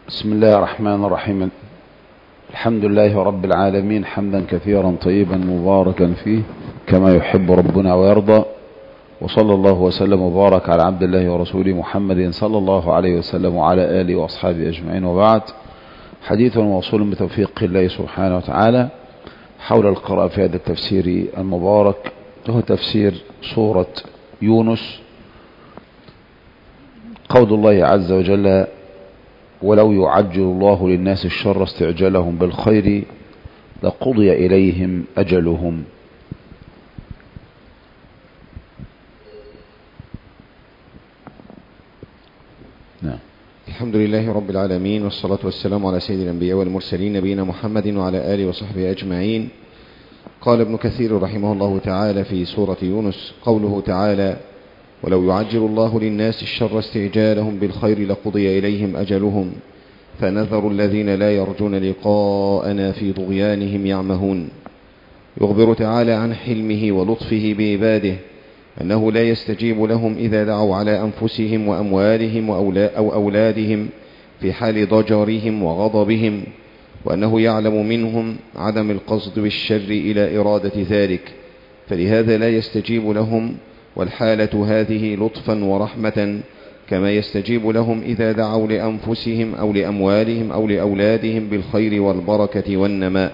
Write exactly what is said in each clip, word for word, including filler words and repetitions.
بسم الله الرحمن الرحيم. الحمد لله رب العالمين، حمدا كثيرا طيبا مباركا فيه كما يحب ربنا ويرضى، وصلى الله وسلم وبارك على عبد الله ورسوله محمد صلى الله عليه وسلم وعلى آله وأصحابه أجمعين، وبعد. حديث موصول بتوفيق الله سبحانه وتعالى حول القراءة في هذا التفسير المبارك، وهو تفسير سورة يونس. قول الله عز وجل: ولو يعجل الله للناس الشر استعجالهم بالخير لقضي إليهم أجلهم. نعم. الحمد لله رب العالمين، والصلاة والسلام على سيد الأنبياء والمرسلين نبينا محمد وعلى آله وصحبه أجمعين. قال ابن كثير رحمه الله تعالى في سورة يونس: قوله تعالى: ولو يعجل الله للناس الشر استعجالهم بالخير لقضي إليهم أجلهم فنذر الذين لا يرجون لقاءنا في طغيانهم يعمهون. يخبر تعالى عن حلمه ولطفه بعباده، أنه لا يستجيب لهم إذا دعوا على أنفسهم وأموالهم أو أولادهم في حال ضجرهم وغضبهم، وأنه يعلم منهم عدم القصد بالشر إلى إرادة ذلك، فلهذا لا يستجيب لهم، والحالة هذه لطفا ورحمة، كما يستجيب لهم إذا دعوا لأنفسهم أو لأموالهم أو لأولادهم بالخير والبركة والنماء.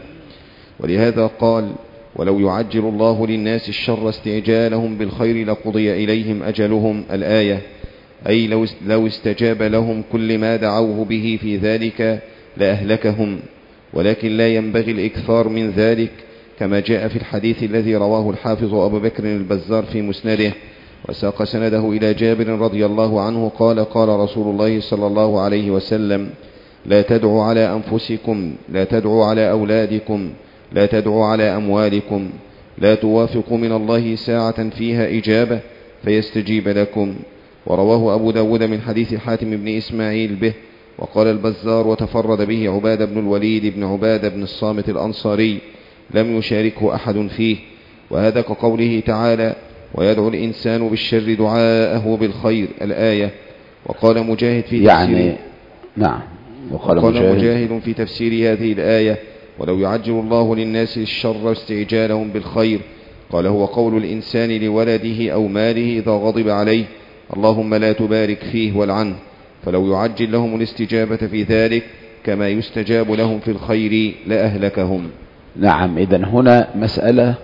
ولهذا قال: ولو يعجل الله للناس الشر استعجالهم بالخير لقضي إليهم أجلهم، الآية، أي لو لو استجاب لهم كل ما دعوه به في ذلك لأهلكهم، ولكن لا ينبغي الإكثار من ذلك، كما جاء في الحديث الذي رواه الحافظ أبو بكر البزار في مسنده، وساق سنده إلى جابر رضي الله عنه قال: قال رسول الله صلى الله عليه وسلم: لا تدعوا على أنفسكم، لا تدعوا على أولادكم، لا تدعوا على أموالكم، لا توافقوا من الله ساعة فيها إجابة فيستجيب لكم. ورواه أبو داود من حديث حاتم بن إسماعيل به. وقال البزار: وتفرد به عبادة بن الوليد بن عبادة بن الصامت الأنصاري، لم يشاركه أحد فيه. وهذا كقوله تعالى: ويدعو الإنسان بالشر دعاءه بالخير، الآية. وقال مجاهد في يعني تفسير نعم وقال, وقال مجاهد, مجاهد في تفسير هذه الآية: ولو يعجل الله للناس الشر استعجالهم بالخير، قال هو قول الإنسان لولده أو ماله إذا غضب عليه: اللهم لا تبارك فيه والعنه، فلو يعجل لهم الاستجابة في ذلك كما يستجاب لهم في الخير لأهلكهم. نعم. إذن هنا مسألة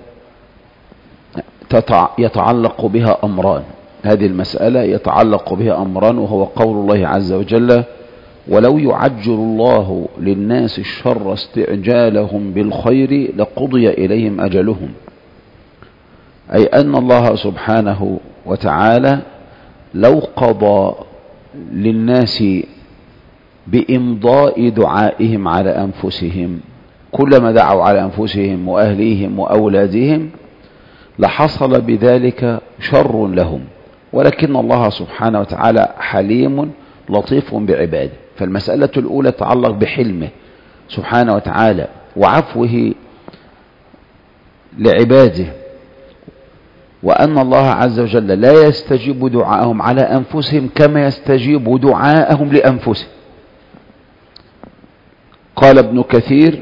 يتعلق بها أمران. هذه المسألة يتعلق بها أمران، وهو قول الله عز وجل: ولو يعجل الله للناس الشر استعجالهم بالخير لقضي إليهم أجلهم، أي أن الله سبحانه وتعالى لو قضى للناس بإمضاء دعائهم على أنفسهم، كلما دعوا على أنفسهم وأهليهم وأولادهم لحصل بذلك شر لهم، ولكن الله سبحانه وتعالى حليم لطيف بعباده. فالمسألة الأولى تتعلق بحلمه سبحانه وتعالى وعفوه لعباده، وأن الله عز وجل لا يستجيب دعاءهم على أنفسهم كما يستجيب دعاءهم لأنفسهم. قال ابن كثير: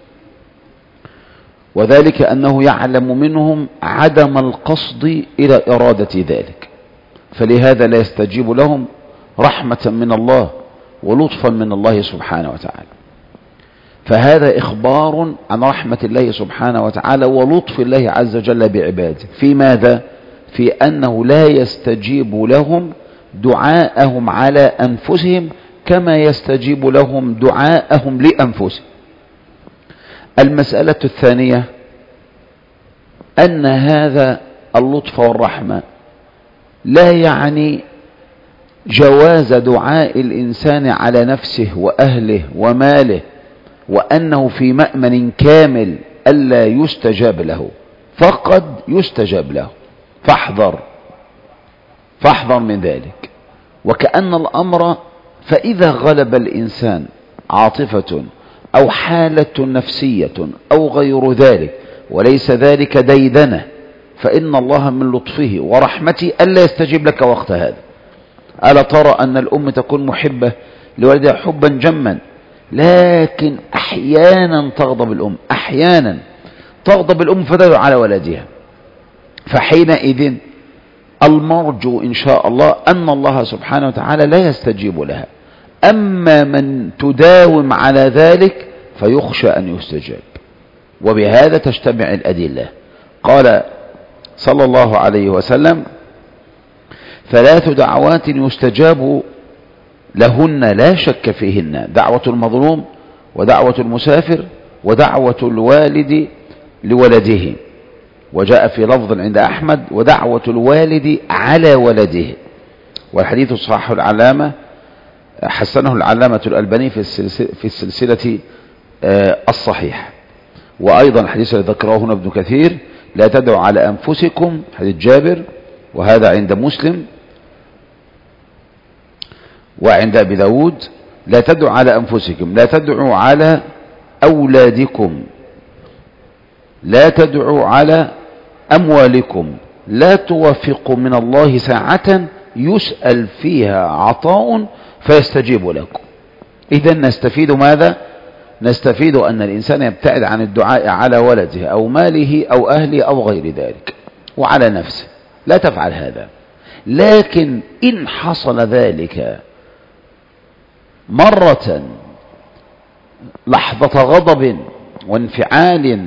وذلك أنه يعلم منهم عدم القصد إلى إرادة ذلك، فلهذا لا يستجيب لهم رحمة من الله ولطفا من الله سبحانه وتعالى. فهذا إخبار عن رحمة الله سبحانه وتعالى ولطف الله عز وجل بعباده. في ماذا؟ في أنه لا يستجيب لهم دعاءهم على أنفسهم كما يستجيب لهم دعاءهم لأنفسهم. المسألة الثانية أن هذا اللطف والرحمة لا يعني جواز دعاء الإنسان على نفسه وأهله وماله، وأنه في مأمن كامل ألا يستجاب له، فقد يستجاب له، فاحذر فاحذر من ذلك. وكأن الأمر فإذا غلب الإنسان عاطفة أو حالة نفسية أو غير ذلك وليس ذلك ديدنة، فإن الله من لطفه ورحمته ألا يستجيب لك وقت هذا. ألا ترى أن الأم تكون محبة لولدها حبا جما، لكن أحيانا تغضب الأم، أحيانا تغضب الأم فتدعو على ولدها، فحينئذ المرجو إن شاء الله أن الله سبحانه وتعالى لا يستجيب لها. أما من تداوم على ذلك فيخشى أن يستجاب، وبهذا تجتمع الأدلة. قال صلى الله عليه وسلم: ثلاث دعوات يستجاب لهن لا شك فيهن: دعوة المظلوم، ودعوة المسافر، ودعوة الوالد لولده. وجاء في لفظ عند أحمد: ودعوة الوالد على ولده. والحديث صححه العلامة حسنه العلامة الألباني في السلسلة, في السلسلة الصحيح. وأيضا الحديث الذي ذكره هنا ابن كثير: لا تدعوا على أنفسكم، حديث جابر، وهذا عند مسلم وعند أبي داود. لا تدعوا على أنفسكم، لا تدعوا على أولادكم، لا تدعوا على أموالكم، لا توافقوا من الله ساعة يسأل فيها عطاء فيستجيب لكم. إذن نستفيد ماذا؟ نستفيد أن الإنسان يبتعد عن الدعاء على ولده أو ماله أو أهله أو غير ذلك، وعلى نفسه لا تفعل هذا. لكن إن حصل ذلك مرة، لحظة غضب وانفعال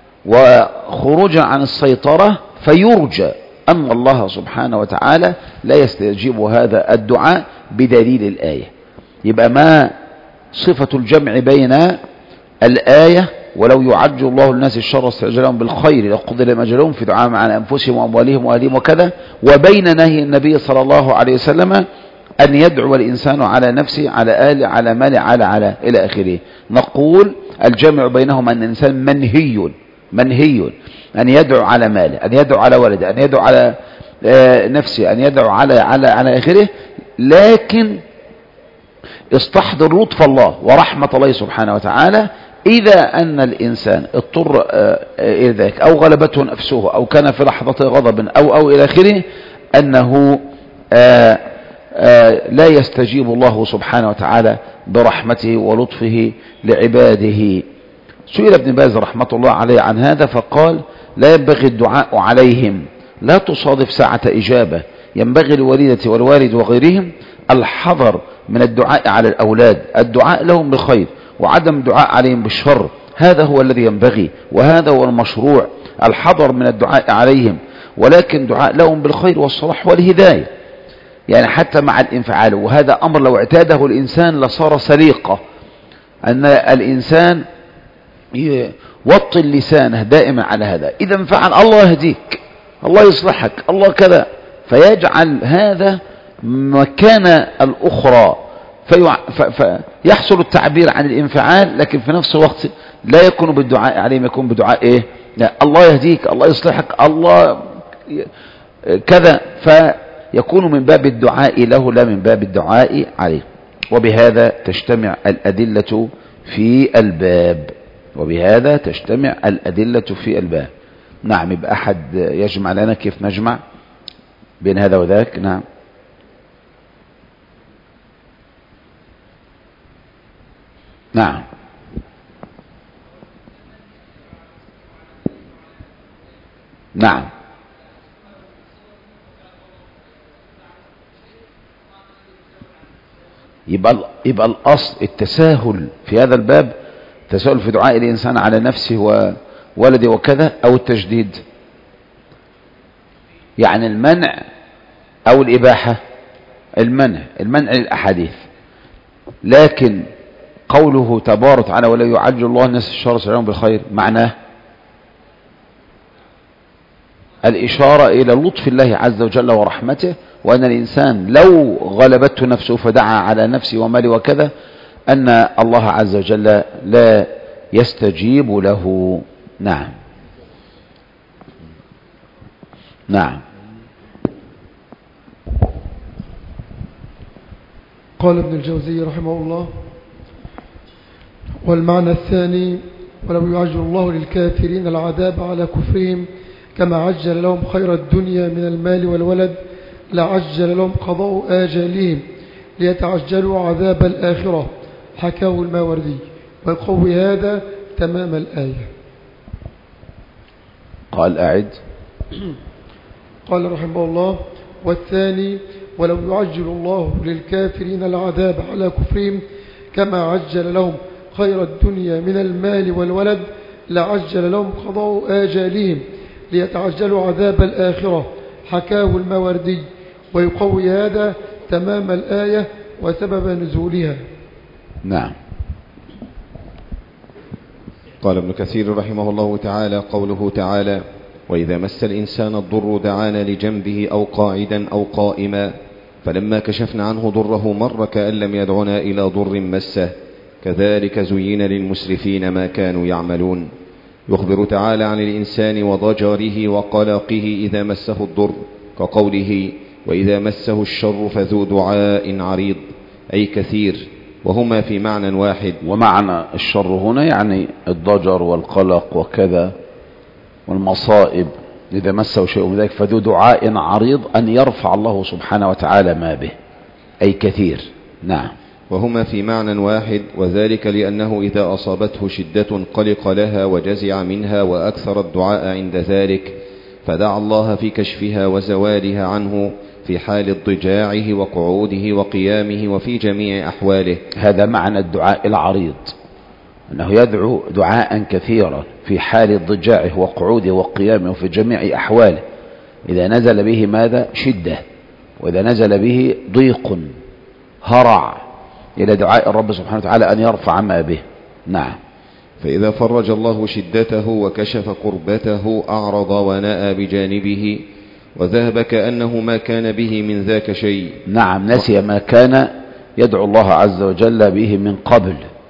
وخروج عن السيطرة، فيرجى أن الله سبحانه وتعالى لا يستجيب هذا الدعاء بدليل الآية. يبقى ما صفة الجمع بين الآية: ولو يعجل الله الناس الشر استعجالهم بالخير لقضي لهم أجلهم في دعاء عن أنفسهم وأموالهم وأهلهم وكذا، وبين نهي النبي صلى الله عليه وسلم أن يدعو الإنسان على نفسه، على أهله، على ماله، على على إلى آخره. نقول الجمع بينهم أن الإنسان منهي منهي أن يدعو على ماله، أن يدعو على ولده، أن يدعو على نفسه، أن يدعو على على على آخره، لكن استحضر لطف الله ورحمة الله سبحانه وتعالى. إذا أن الإنسان اضطر إلى ذلك أو غلبته نفسه أو كان في لحظة غضب أو أو إلى آخره، أنه آآ آآ لا يستجيب الله سبحانه وتعالى برحمته ولطفه لعباده. سئل ابن باز رحمة الله عليه عن هذا فقال: لا ينبغي الدعاء عليهم، لا تصادف ساعة إجابة. ينبغي الوالدة والوالد وغيرهم الحذر من الدعاء على الأولاد، الدعاء لهم بالخير وعدم الدعاء عليهم بالشر، هذا هو الذي ينبغي وهذا هو المشروع، الحذر من الدعاء عليهم، ولكن دعاء لهم بالخير والصلاح والهداية، يعني حتى مع الانفعال. وهذا أمر لو اعتاده الإنسان لصار سليقة، أن الإنسان يوطي لسانه دائما على هذا. إذا انفعل: الله يهديك، الله يصلحك، الله كذا، فيجعل هذا مكان الأخرى، فيحصل التعبير عن الانفعال، لكن في نفس الوقت لا يكون بالدعاء عليهم، يكون بدعاء إيه؟ لا، الله يهديك، الله يصلحك، الله كذا، فيكون من باب الدعاء له لا من باب الدعاء عليه. وبهذا تجتمع الأدلة في الباب، وبهذا تجتمع الأدلة في الباب. نعم. يبقى أحد يجمع لنا كيف نجمع بين هذا وذاك؟ نعم. نعم. نعم. يبقى يبقى الأصل التساهل في هذا الباب، تساهل في دعاء الإنسان على نفسه وولده وكذا، أو التجديد، يعني المنع أو الإباحة. المنع المنع للأحاديث، لكن قوله تبارك على ولا يعجل الله الناس الشر استعجالهم بالخير معناه الإشارة إلى لطف الله عز وجل ورحمته، وأن الإنسان لو غلبته نفسه فدعا على نفسه وماله وكذا، أن الله عز وجل لا يستجيب له. نعم. نعم. قال ابن الجوزي رحمه الله: والمعنى الثاني: ولو يعجل الله للكافرين العذاب على كفرهم كما عجل لهم خير الدنيا من المال والولد لعجل لهم قضاء آجالهم ليتعجلوا عذاب الآخرة، حكاه الماوردي، ويقوي هذا تمام الآية. قال أعد. قال رحمه الله: والثاني: ولو يعجل الله للكافرين العذاب على كفرهم كما عجل لهم خير الدنيا من المال والولد لعجل لهم قضاء آجالهم ليتعجلوا عذاب الآخرة، حكاه الماوردي، ويقوي هذا تمام الآية وسبب نزولها. نعم. قال ابن كثير رحمه الله تعالى: قوله تعالى: وإذا مس الإنسان الضر دعانا لجنبه أو قاعدا أو قائما، فلما كشفنا عنه ضره مر كأن لم يدعنا إلى ضر مسه، كذلك زين للمسرفين ما كانوا يعملون. يخبر تعالى عن الإنسان وضجره وقلقه إذا مسه الضر، كقوله: وإذا مسه الشر فذو دعاء عريض، أي كثير، وهما في معنى واحد. ومعنى الشر هنا يعني الضجر والقلق وكذا والمصائب، إذا مسه شيء من ذلك فذو دعاء عريض، أن يرفع الله سبحانه وتعالى ما به، أي كثير. نعم. وهما في معنى واحد، وذلك لأنه إذا أصابته شدة قلق لها وجزع منها وأكثر الدعاء عند ذلك، فدعا الله في كشفها وزوالها عنه في حال اضطجاعه وقعوده وقيامه وفي جميع أحواله. هذا معنى الدعاء العريض، أنه يدعو دعاء كثيرا في حال اضطجاعه وقعوده وقيامه وفي جميع أحواله، إذا نزل به ماذا؟ شدة، وإذا نزل به ضيق هرع إلى دعاء الرب سبحانه وتعالى أن يرفع ما به. نعم. فإذا فرج الله شدته وكشف قربته أعرض ونأى بجانبه وذهب كأنه ما كان به من ذاك شيء. نعم، نسي ما كان يدعو الله عز وجل به من قبل،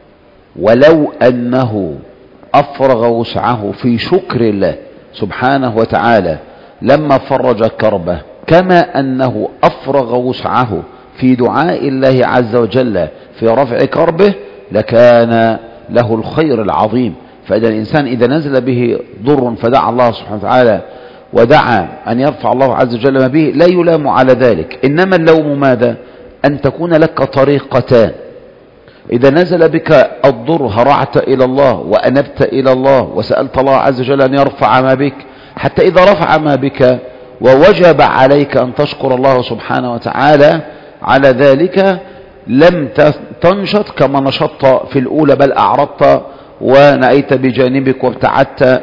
ولو أنه أفرغ وسعه في شكر الله سبحانه وتعالى لما فرج كربه، كما أنه أفرغ وسعه في دعاء الله عز وجل في رفع كربه، لكان له الخير العظيم. فإذا الإنسان إذا نزل به ضر فدعا الله سبحانه وتعالى ودعا أن يرفع الله عز وجل ما به، لا يلام على ذلك، إنما اللوم ماذا؟ أن تكون لك طريقتان. إذا نزل بك الضر هرعت إلى الله وأنبت إلى الله وسألت الله عز وجل أن يرفع ما بك، حتى إذا رفع ما بك ووجب عليك أن تشكر الله سبحانه وتعالى على ذلك، لم تنشط كما نشطت في الأولى، بل أعرضت ونأيت بجانبك وابتعدت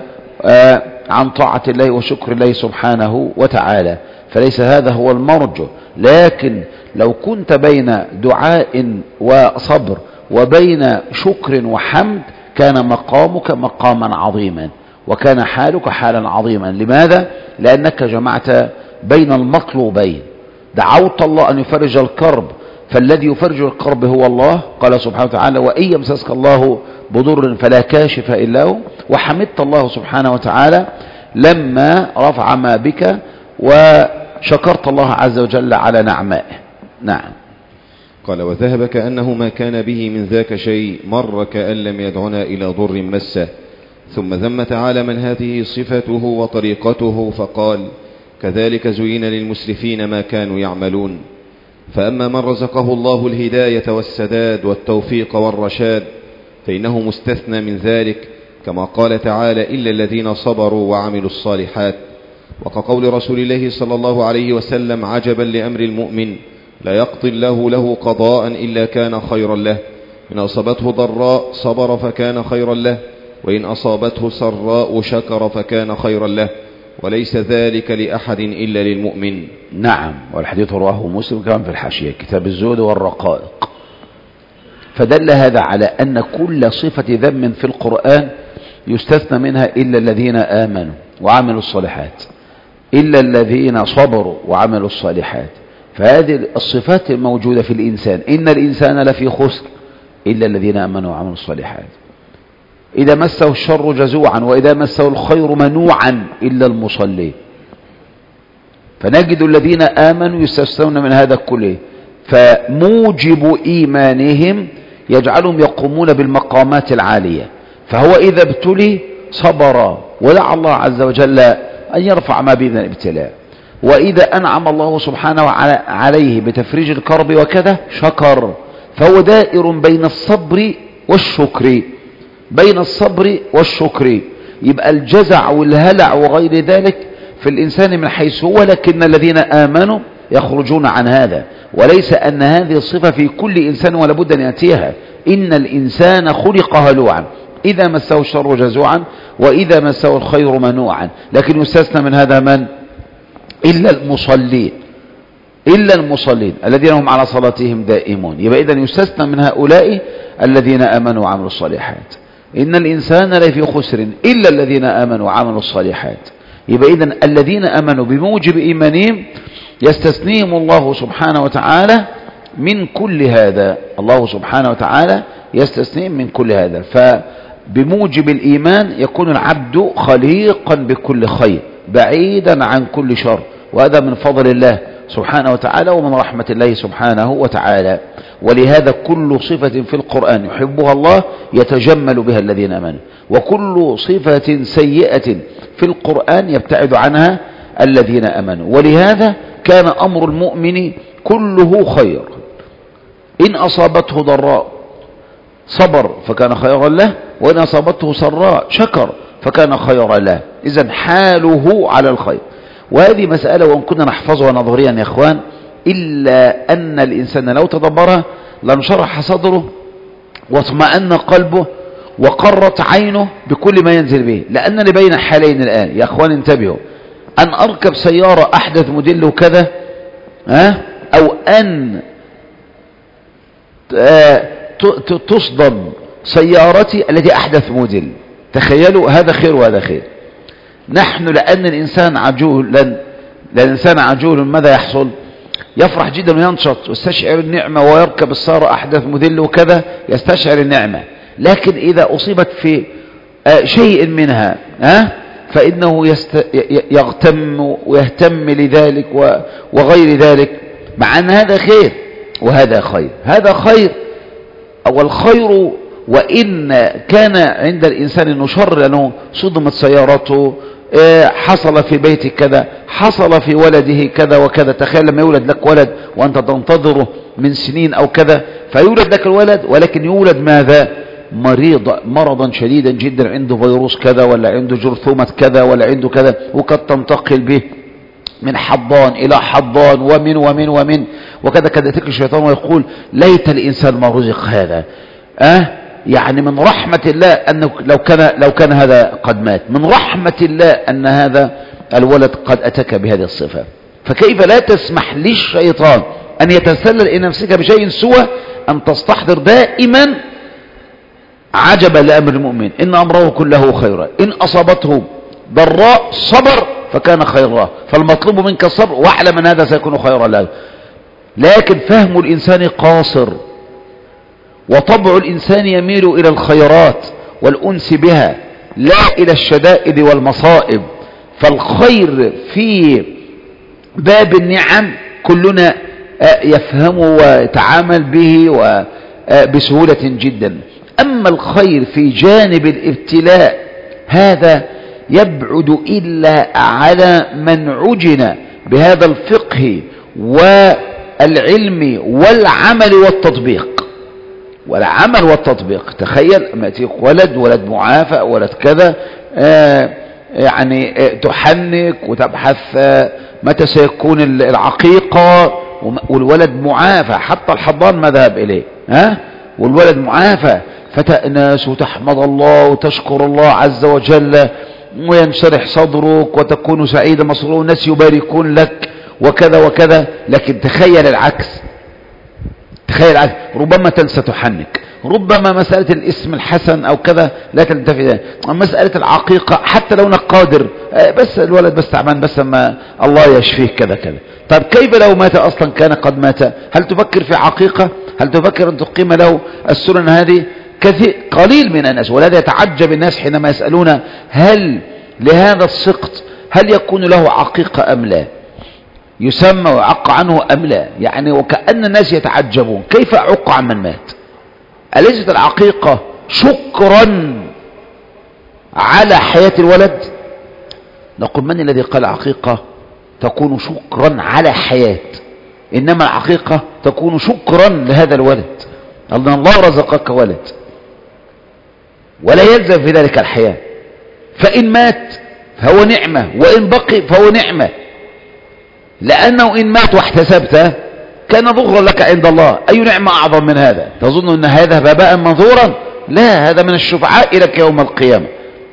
عن طاعة الله وشكر الله سبحانه وتعالى. فليس هذا هو المرجو، لكن لو كنت بين دعاء وصبر وبين شكر وحمد كان مقامك مقاما عظيما وكان حالك حالا عظيما. لماذا؟ لأنك جمعت بين المطلوبين، دعوت الله أن يفرج الكرب، فالذي يفرج الكرب هو الله، قال سبحانه وتعالى: وإن يمسسك الله بضر فلا كاشف إلا هو، وحمدت الله سبحانه وتعالى لما رفع ما بك وشكرت الله عز وجل على نعمائه. نعم. قال: وذهب كأنه ما كان به من ذاك شيء، مر كأن لم يدعنا إلى ضر مسه. ثم ذم تعالى من هذه صفته وطريقته فقال: كذلك زين للمسرفين ما كانوا يعملون. فأما من رزقه الله الهداية والسداد والتوفيق والرشاد فإنه مستثنى من ذلك، كما قال تعالى: إلا الذين صبروا وعملوا الصالحات. وكقول رسول الله صلى الله عليه وسلم: عجبا لأمر المؤمن لا يقضي الله له قضاء إلا كان خيرا له، إن أصابته ضراء صبر فكان خيرا له، وإن أصابته سراء شكر فكان خيرا له، وليس ذلك لأحد إلا للمؤمن. نعم. والحديث رواه مسلم كمان في الحاشية كتاب الزهد والرقائق. فدل هذا على أن كل صفة ذم في القرآن يستثنى منها إلا الذين آمنوا وعملوا الصالحات، إلا الذين صبروا وعملوا الصالحات. فهذه الصفات الموجودة في الإنسان، إن الإنسان لفي خسر إلا الذين آمنوا وعملوا الصالحات. إذا مسه الشر جزوعا وإذا مسه الخير منوعا إلا المصلين. فنجد الذين آمنوا يستثنون من هذا كله، فموجب إيمانهم يجعلهم يقومون بالمقامات العالية. فهو إذا ابتلي صبر ودعا الله عز وجل أن يرفع ما به من الابتلاء. وإذا أنعم الله سبحانه عليه بتفريج الكرب وكذا شكر. فهو دائر بين الصبر والشكر، بين الصبر والشكر. يبقى الجزع والهلع وغير ذلك في الإنسان من حيث هو، لكن الذين آمنوا يخرجون عن هذا، وليس أن هذه الصفة في كل إنسان ولا بد أن يأتيها. إن الإنسان خلق هلوعا إذا مسه الشر جزوعا وإذا مسه الخير منوعا. لكن يستثنى من هذا من؟ إلا المصلين، إلا المصلين الذين هم على صلاتهم دائمون. يبقى إذن يستثنى من هؤلاء الذين آمنوا وعملوا الصالحات. إن الإنسان لفي خسر إلا الذين آمنوا وعملوا الصالحات. يبقى إذن الذين آمنوا بموجب إيمانهم يستثنيهم الله سبحانه وتعالى من كل هذا. الله سبحانه وتعالى يستثنيهم من كل هذا. فبموجب الإيمان يكون العبد خليقا بكل خير بعيدا عن كل شر، وهذا من فضل الله سبحانه وتعالى ومن رحمة الله سبحانه وتعالى. ولهذا كل صفة في القرآن يحبها الله يتجمل بها الذين آمنوا، وكل صفة سيئة في القرآن يبتعد عنها الذين آمنوا. ولهذا كان أمر المؤمن كله خير. إن أصابته ضراء صبر فكان خيرا له، وإن أصابته سراء شكر فكان خيرا له. إذن حاله على الخير. وهذه مسألة وإن كنا نحفظها نظريا يا إخوان، إلا أن الإنسان لو تدبرها لانشرح صدره واطمأن قلبه وقرت عينه بكل ما ينزل به. لأنني بين حالين الآن يا إخوان، انتبهوا: أن أركب سيارة أحدث موديل وكذا، ها، أو أن تصدم سيارتي التي أحدث موديل. تخيلوا، هذا خير وهذا خير. نحن لأن الإنسان عجول، لأن الإنسان عجول ماذا يحصل؟ يفرح جدا وينشط ويستشعر النعمة، ويركب السيارة أحدث موديل وكذا يستشعر النعمة. لكن إذا أصيبت في شيء منها ها فإنه يست... يغتم ويهتم لذلك وغير ذلك، مع أن هذا خير وهذا خير. هذا خير والخير، وإن كان عند الإنسان أنه شر لأنه صدمت سيارته، حصل في بيتك كذا، حصل في ولده كذا وكذا. تخيل لما يولد لك ولد وأنت تنتظره من سنين أو كذا، فيولد لك الولد ولكن يولد ماذا؟ مريض مرضا شديدا جدا، عنده فيروس كذا ولا عنده جرثومة كذا ولا عنده كذا، وقد تنتقل به من حضان إلى حضان ومن ومن ومن وكذا كذا. يأتيك الشيطان ويقول: ليت الإنسان ما رزق هذا. أه يعني من رحمة الله أنه لو كان لو كان هذا قد مات، من رحمة الله أن هذا الولد قد أتاك بهذه الصفة. فكيف لا تسمح للشيطان أن يتسلل إلى نفسك بشيء سوى أن تستحضر دائما عجبا لأمر المؤمن، إن أمره كله خيرا، إن أصابته ضراء صبر فكان خيرا. فالمطلوب منك الصبر، واعلم أن هذا سيكون خيرا له. لكن فهم الإنسان قاصر، وطبع الإنسان يميل إلى الخيرات والأنس بها لا إلى الشدائد والمصائب. فالخير في باب النعم كلنا يفهمه ويتعامل به بسهولة جدا. أما الخير في جانب الابتلاء هذا يبعد إلا على من عجن بهذا الفقه والعلم والعمل والتطبيق. والعمل والتطبيق، تخيل ما يأتيك ولد ولد معافى ولد كذا، آه يعني آه تحنك وتبحث آه متى سيكون العقيقة، والولد معافى، حتى الحضان ما ذهب إليه، ها، والولد معافى، فتأنس وتحمد الله وتشكر الله عز وجل وينشرح صدرك وتكون سعيدا مسرورا والناس يباركون لك وكذا وكذا. لكن تخيل العكس، تخيل العكس، ربما تنسى تحنك، ربما مسألة الاسم الحسن أو كذا لا تلتفت، مسألة العقيقة حتى لو انك قادر، بس الولد بس تعبان، بس ما الله يشفيه كذا كذا. طيب كيف لو مات أصلا كان قد مات؟ هل تفكر في عقيقة؟ هل تفكر أن تقيم له السنن هذه؟ كثير قليل من الناس. ولهذا يتعجب الناس حينما يسألون هل لهذا السقط هل يكون له عقيقة أم لا، يسمى ويعق عنه أم لا. يعني وكأن الناس يتعجبون كيف أعق عن من مات. أليست العقيقة شكرا على حياة الولد؟ نقول من الذي قال عقيقة تكون شكرا على حياة، إنما الحقيقة تكون شكرا لهذا الولد، أن الله رزقك ولد، ولا يلزم في ذلك الحياة. فإن مات فهو نعمة، وإن بقي فهو نعمة، لأنه إن مات واحتسبته كان ضغرا لك عند الله. أي نعمة أعظم من هذا؟ تظن أن هذا هباء منثورا؟ لا، هذا من الشفعاء لك يوم القيامة.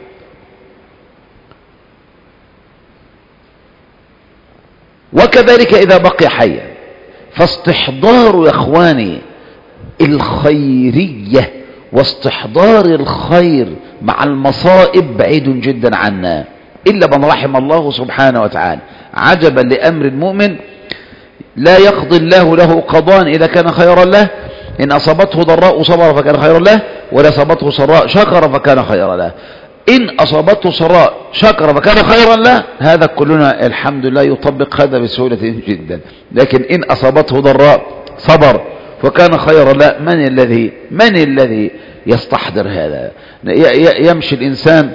وكذلك إذا بقي حيا، فاستحضار يا إخواني الخيرية واستحضار الخير مع المصائب بعيد جدا عنا إلا من رحم الله سبحانه وتعالى. عجبا لأمر المؤمن، لا يقضي الله له قضاء إذا كان خيرا له، إن أصابته ضراء صبر فكان خيرا له، ولا أصابته سراء شكر فكان خيرا له. إن أصابته سراء شكر فكان خيرا له، هذا كلنا الحمد لله يطبق هذا بسهولة جدا. لكن إن أصابته ضراء صبر فكان خيرا له، من الذي من الذي يستحضر هذا؟ يمشي الإنسان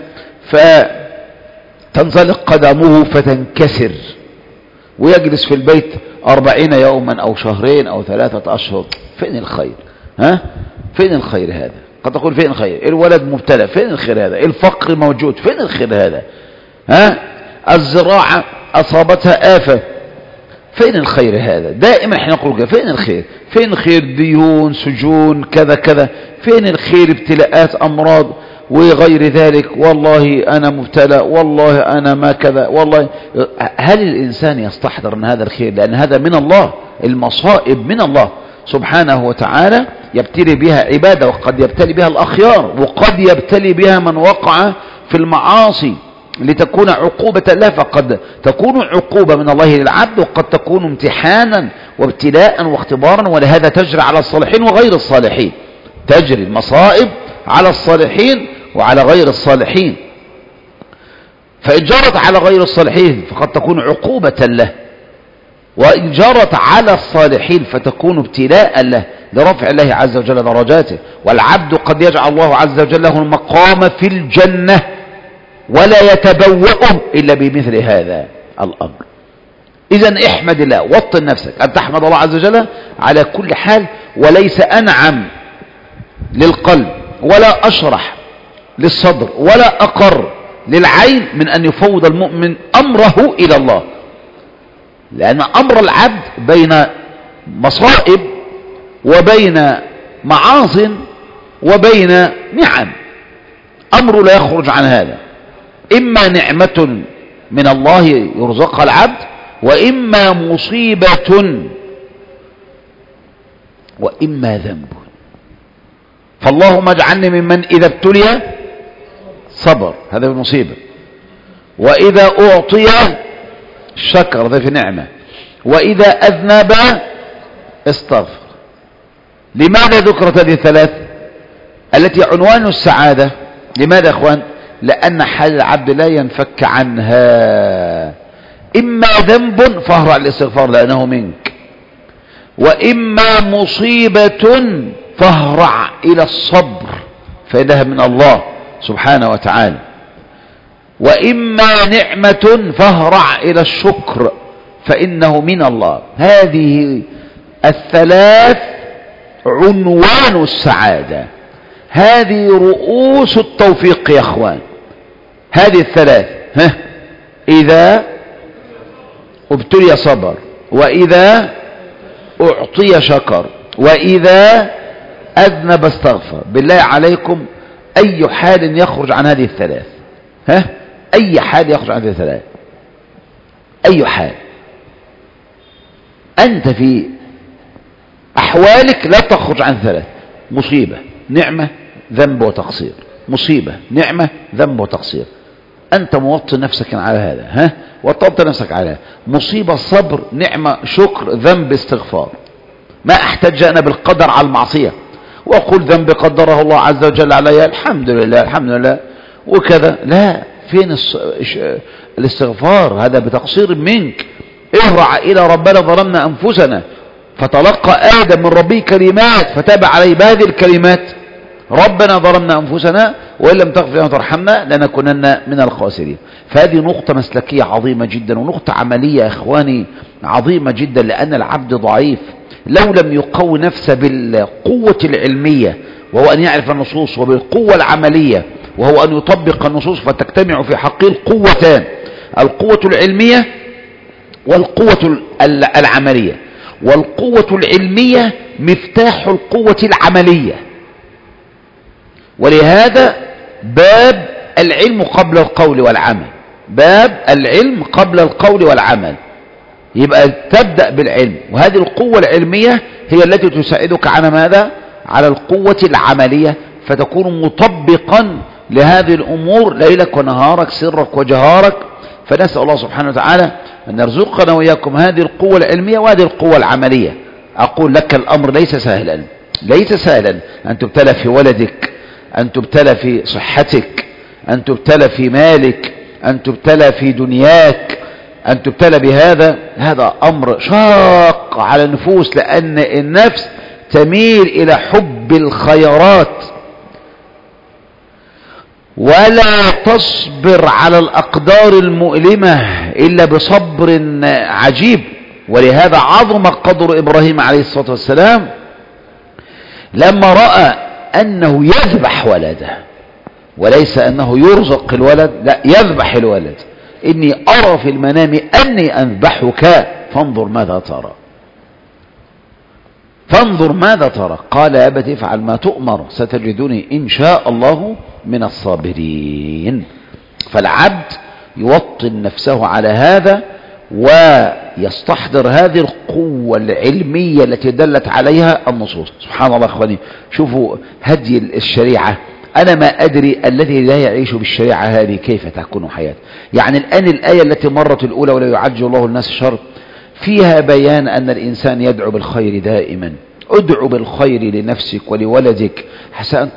فتنزلق قدمه فتنكسر، ويجلس في البيت أربعين يوما أو شهرين أو ثلاثة أشهر. فين الخير؟ ها؟ فين الخير هذا؟ قد تقول فين الخير؟ الولد مبتلى، فين الخير هذا؟ الفقر موجود، فين الخير هذا؟ ها؟ الزراعة أصابتها آفة، فين الخير هذا؟ دائما احنا نقول كده، فين الخير؟ فين الخير؟ ديون، سجون، كذا كذا. فين الخير؟ ابتلاءات، أمراض وغير ذلك. والله أنا مبتلى، والله أنا ما كذا، والله. هل الإنسان يستحضر أن هذا الخير؟ لأن هذا من الله، المصائب من الله سبحانه وتعالى يبتلي بها عباده، وقد يبتلي بها الأخيار، وقد يبتلي بها من وقع في المعاصي لتكون عقوبة له. فقد تكون عقوبة من الله للعبد، وقد تكون امتحانا وابتلاء واختبارا. ولهذا تجري على الصالحين وغير الصالحين، تجري المصائب على الصالحين وعلى غير الصالحين. فإن جرت على غير الصالحين فقد تكون عقوبة له، وإن جرت على الصالحين فتكون ابتلاء له لرفع الله عز وجل درجاته. والعبد قد يجعل الله عز وجل له المقام في الجنة ولا يتبوأه إلا بمثل هذا الأمر. إذن احمد الله، وطن نفسك أن تحمد الله عز وجل على كل حال، وليس أنعم للقلب ولا أشرح للصدر ولا أقر للعين من أن يفوض المؤمن أمره إلى الله. لأن أمر العبد بين مصائب وبين معاصٍ وبين نعم، أمره لا يخرج عن هذا. إما نعمة من الله يرزقها العبد، وإما مصيبة، وإما ذنب. فاللهم اجعلني ممن إذا ابتلي صبر، هذا المصيبة، وإذا أعطي شكر، هذا في نعمة، وإذا أذنب استغفر. لماذا ذكرت هذه الثلاث التي عنوان السعادة؟ لماذا يا أخوان؟ لأن حال العبد لا ينفك عنها. إما ذنب فاهرع الاستغفار لأنه منك، وإما مصيبة فاهرع إلى الصبر فإنها من الله سبحانه وتعالى، وإما نعمة فاهرع إلى الشكر فإنه من الله. هذه الثلاث عنوان السعادة، هذه رؤوس التوفيق يا أخوان. هذه الثلاث، ها، إذا ابتلي صبر، وإذا أعطي شكر، وإذا أذنب استغفر. بالله عليكم أي حال يخرج عن هذه الثلاث؟ ها؟ أي حال يخرج عن هذه الثلاث؟ أي حال؟ أنت في أحوالك لا تخرج عن ثلاث: مصيبة، نعمة، ذنب وتقصير. مصيبة، نعمة، ذنب وتقصير. أنت موطن نفسك على هذا، ها؟ وطنت نفسك على هذا. مصيبة، صبر، نعمة، شكر، ذنب، استغفار. ما أحتج أنا بالقدر على المعصية وأقول ذنب قدره الله عز وجل علي، الحمد لله الحمد لله وكذا. لا، فين الاستغفار؟ هذا بتقصير منك. اهرع إلى ربنا ظلمنا أنفسنا، فتلقى آدم من ربه كلمات فتاب عليه بهذه الكلمات: ربنا ظلمنا أنفسنا وإن لم تغفر لنا وترحمنا لنكونن من الخاسرين. فهذه نقطة مسلكية عظيمة جدا، ونقطة عملية يا إخواني عظيمة جدا، لأن العبد ضعيف لو لم يقوي نفسه بالقوة العلمية وهو أن يعرف النصوص، وبالقوة العملية وهو أن يطبق النصوص، فتجتمع في حقه القوتان، القوة العلمية والقوة العملية. والقوة العلمية مفتاح القوة العملية، ولهذا باب العلم قبل القول والعمل، باب العلم قبل القول والعمل. يبقى تبدأ بالعلم، وهذه القوة العلمية هي التي تساعدك على ماذا؟ على القوة العملية، فتكون مطبقا لهذه الأمور ليلك ونهارك، سرك وجهارك. فنسأل الله سبحانه وتعالى أن يرزقنا وإياكم هذه القوة العلمية وهذه القوة العملية. أقول لك الأمر ليس سهلا، ليس سهلا أن تبتلى في ولدك، أن تبتلى في صحتك، أن تبتلى في مالك، أن تبتلى في دنياك، أن تبتلى بهذا. هذا أمر شاق على النفوس، لأن النفس تميل إلى حب الخيرات ولا تصبر على الأقدار المؤلمة إلا بصبر عجيب. ولهذا عظم قدر إبراهيم عليه الصلاة والسلام لما رأى أنه يذبح ولده، وليس أنه يرزق الولد، لا، يذبح الولد. إني أرى في المنام أني أذبحك فانظر ماذا ترى، فانظر ماذا ترى. قال يا أبت افعل ما تؤمر ستجدني إن شاء الله من الصابرين. فالعبد يوطن نفسه على هذا ويستحضر هذه القوة العلمية التي دلت عليها النصوص. سبحان الله أخواني، شوفوا هدي الشريعة. أنا ما أدري الذي لا يعيش بالشريعة هذه كيف تكون حياته. يعني الآن الآية التي مرت الأولى ولا يعجل الله الناس الشر فيها بيان أن الإنسان يدعو بالخير دائما. ادعو بالخير لنفسك ولولدك حتى أن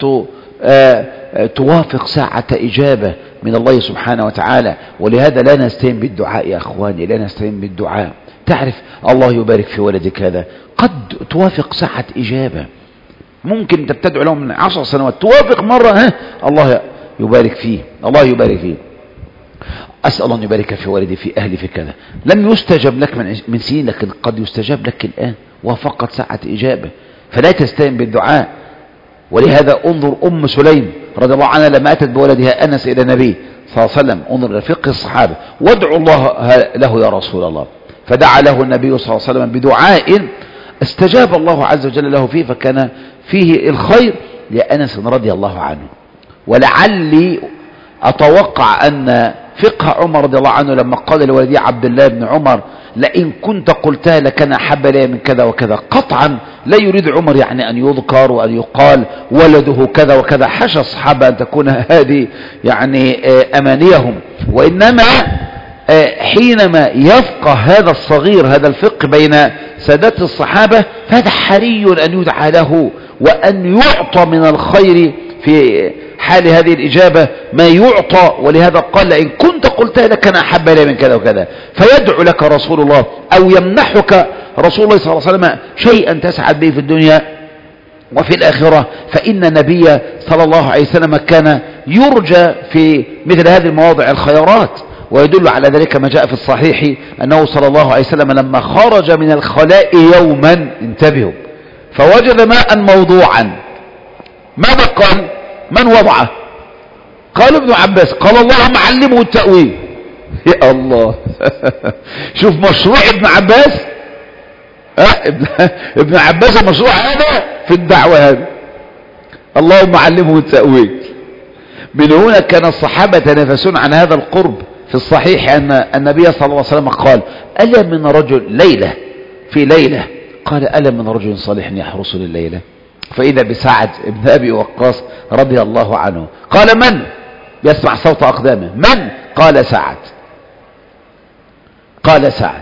توافق ساعة إجابة من الله سبحانه وتعالى. ولهذا لا نستعين بالدعاء يا أخواني، لا نستعين بالدعاء. تعرف الله يبارك في ولدك هذا، قد توافق ساعة إجابة، ممكن انت بتدعو لهم من عشر سنوات توافق مرة، ها الله يبارك فيه، الله يبارك فيه. أسأل الله أن يبارك في والدي، في أهلي، في كذا. لم يستجب لك من من سنين، لكن قد يستجاب لك الآن، وفقط ساعة إجابة. فلا تستهين بالدعاء. ولهذا انظر أم سليم رضي الله عنها لما أتت بولدها أنس إلى النبي صلى الله عليه وسلم، انظر إلى فقه الصحابة، وادعوا الله له يا رسول الله. فدعا له النبي صلى الله عليه وسلم بدعاء استجاب الله عز وجل له فيه، فكان فيه الخير لأنس رضي الله عنه. ولعلي أتوقع أن فقه عمر رضي الله عنه لما قال لولدي عبد الله بن عمر لئن كنت قلتها لكان أحب لي من كذا وكذا، قطعا لا يريد عمر يعني أن يذكر وأن يقال ولده كذا وكذا، حاشا الصحابة أن تكون هذه يعني أمانيهم. وإنما حينما يفقه هذا الصغير هذا الفقه بين سادات الصحابة، فهذا حري أن يدعى له وأن يعطى من الخير في حال هذه الإجابة ما يعطى. ولهذا قال لئن كنت قلتها لكان أحب لي من كذا وكذا. فيدعو لك رسول الله أو يمنحك رسول الله صلى الله عليه وسلم شيئا تسعد به في الدنيا وفي الآخرة. فإن النبي صلى الله عليه وسلم كان يرجى في مثل هذه المواضع الخيرات. ويدل على ذلك ما جاء في الصحيح أنه صلى الله عليه وسلم لما خرج من الخلاء يوما، انتبهوا، فوجد ماء موضوعا، ماذا قال؟ من وضعه؟ قال ابن عباس. قال اللهم علمه التأويل. يا الله شوف مشروع ابن عباس، أه؟ ابن عباس المشروع هذا في الدعوة هذا، اللهم علمه التأويل. من هنا كان الصحابة يتنافسون عن هذا القرب. في الصحيح أن النبي صلى الله عليه وسلم قال ألا من رجل ليلة في ليلة، قال ألا من رجل صالح يحرس لليلة، فإذا بسعد ابن أبي وقاص رضي الله عنه. قال من؟ يسمع صوت أقدامه. من؟ قال سعد. قال سعد.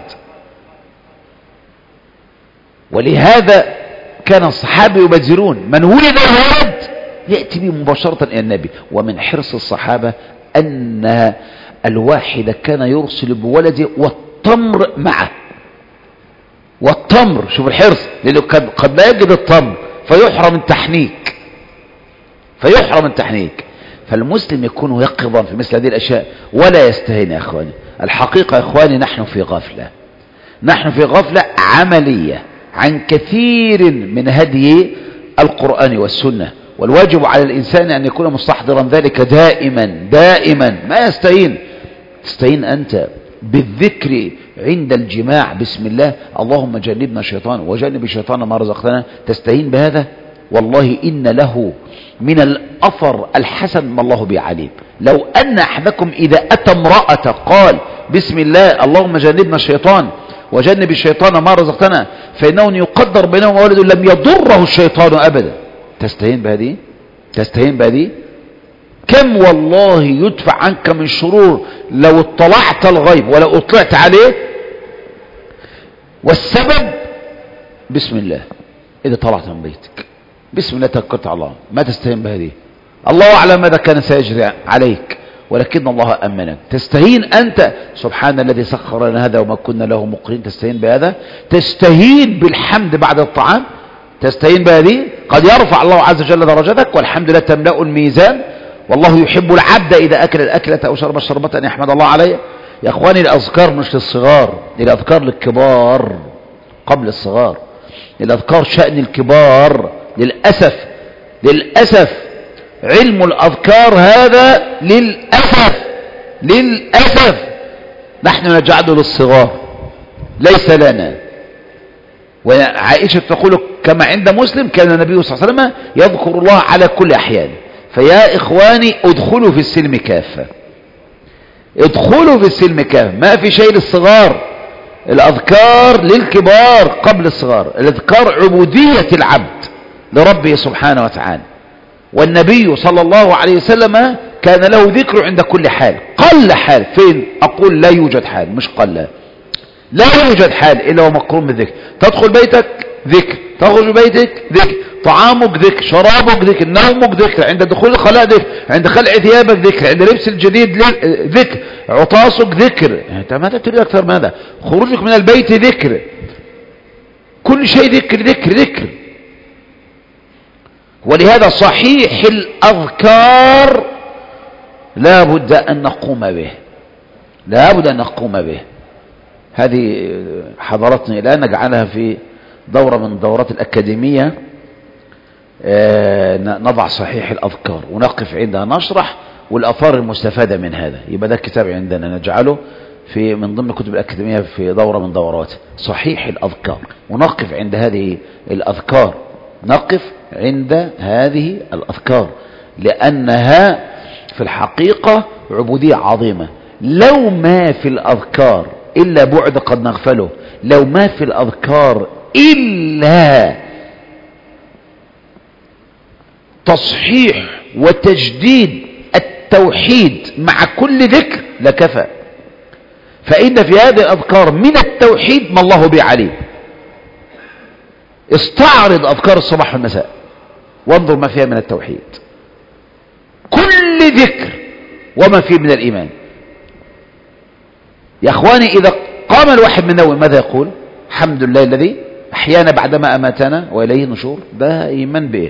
ولهذا كان الصحابة يبذرون، من ولد الولد يأتي به مباشرة إلى النبي. ومن حرص الصحابة أن الواحد كان يرسل بولده والتمر معه، والتمر، شوف الحرص، لأنه قد لا يجد التمر فيحرم التحنيك، فيحرم التحنيك. فالمسلم يكون يقظا في مثل هذه الأشياء ولا يستهين يا أخواني. الحقيقة يا أخواني نحن في غفلة، نحن في غفلة عملية عن كثير من هدي القرآن والسنة، والواجب على الإنسان أن يكون مستحضرا ذلك دائما دائما. ما يستهين، تستهين أنت بالذكر عند الجماع بسم الله، اللهم جنبنا الشيطان وجنب الشيطان ما رزقتنا، تستهين بهذا؟ والله إن له من الأثر الحسن ما الله به عليم. لو أن أحدكم إذا أتى امرأة قال بسم الله اللهم جنبنا الشيطان وجنب الشيطان ما رزقتنا فإنه يقدر بينهم وولد لم يضره الشيطان أبدا. تستهين بهذه؟ تستهين بهذه؟ كم والله يدفع عنك من شرور لو اطلعت الغيب ولو اطلعت عليه، والسبب بسم الله. إذا طلعت من بيتك بسم الله توكلت على الله، ما تستهين بهذه. الله أعلم ماذا كان سيجري عليك ولكن الله أمنك. تستهين أنت سبحان الذي سخر لنا هذا وما كنا له مقرين، تستهين بهذا؟ تستهين بالحمد بعد الطعام؟ تستهين بهذه؟ قد يرفع الله عز وجل درجتك والحمد لله تملأ الميزان، والله يحب العبد إذا أكل الأكلة أو شرب الشربة أن يحمد الله عليه. يا أخواني الأذكار مش للصغار، الأذكار للكبار قبل الصغار، الأذكار شأن الكبار. للأسف للأسف علم الأذكار هذا للأسف للأسف نحن نجعله للصغار ليس لنا. وعائشة تقول كما عند مسلم كان النبي صلى الله عليه وسلم يذكر الله على كل أحيان. فيا إخواني ادخلوا في السلم كافة، ادخلوا في السلم كافة، ما في شيء للصغار. الأذكار للكبار قبل الصغار. الأذكار عبودية العبد لربه سبحانه وتعالى، والنبي صلى الله عليه وسلم كان له ذكر عند كل حال. قل حال فين؟ أقول لا يوجد حال، مش قل، لا يوجد حال إلا ومقرون بالذكر. تدخل بيتك ذكر، تخرج بيتك ذكر، طعامك ذكر، شرابك ذكر، نومك ذكر، عند دخول الخلاء ذكر، عند خلع ثيابك ذكر، عند لبس الجديد ذكر، عطاسك ذكر. انت ماذا تريد أكثر ماذا؟ خروجك من البيت ذكر، كل شيء ذكر ذكر ذكر. ولهذا صحيح الأذكار لا بد أن نقوم به، لا بد أن نقوم به. هذه حضرتنا الآن نجعلها في دورة من دورات الأكاديمية، نضع صحيح الأذكار ونقف عندها نشرح والآثار المستفادة من هذا. يبقى ده الكتاب عندنا نجعله في من ضمن كتب الأكاديمية في دورة من دورات صحيح الأذكار، ونقف عند هذه الأذكار، نقف عند هذه الأذكار لأنها في الحقيقة عبودية عظيمة. لو ما في الأذكار إلا بعد قد نغفله، لو ما في الأذكار إلا تصحيح وتجديد التوحيد مع كل ذكر لكفى. فإن في هذه الأذكار من التوحيد ما الله به عليم. استعرض أذكار الصباح والمساء وانظر ما فيها من التوحيد، كل ذكر وما فيه من الإيمان. يا أخواني إذا قام الواحد من نوم ماذا يقول؟ الحمد لله الذي أحيانا بعدما أماتنا وإليه النشور. ده إيمان به،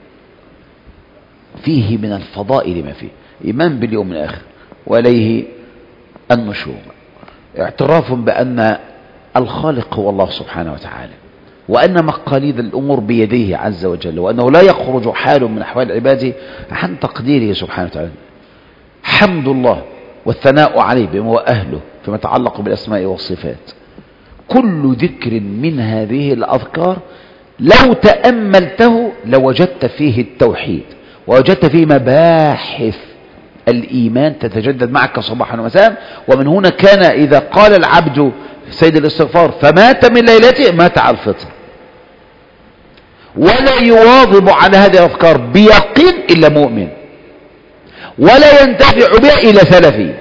فيه من الفضائل ما فيه، إيمان باليوم الآخر وإليه النشور، اعتراف بأن الخالق هو الله سبحانه وتعالى، وأن مقاليد الأمور بيديه عز وجل، وأنه لا يخرج حال من أحوال عباده عن تقديره سبحانه وتعالى. حمد الله والثناء عليه بما هو أهله فيما يتعلق بالأسماء والصفات. كل ذكر من هذه الأذكار لو تأملته لوجدت فيه التوحيد، ووجدت فيه مباحث الإيمان تتجدد معك صباحا ومساء. ومن هنا كان إذا قال العبد سيد الاستغفار فمات من ليلته مات على الفطر، ولا يواظب على هذه الأذكار بيقين إلا مؤمن، ولا ينتفع بها إلا سلفي،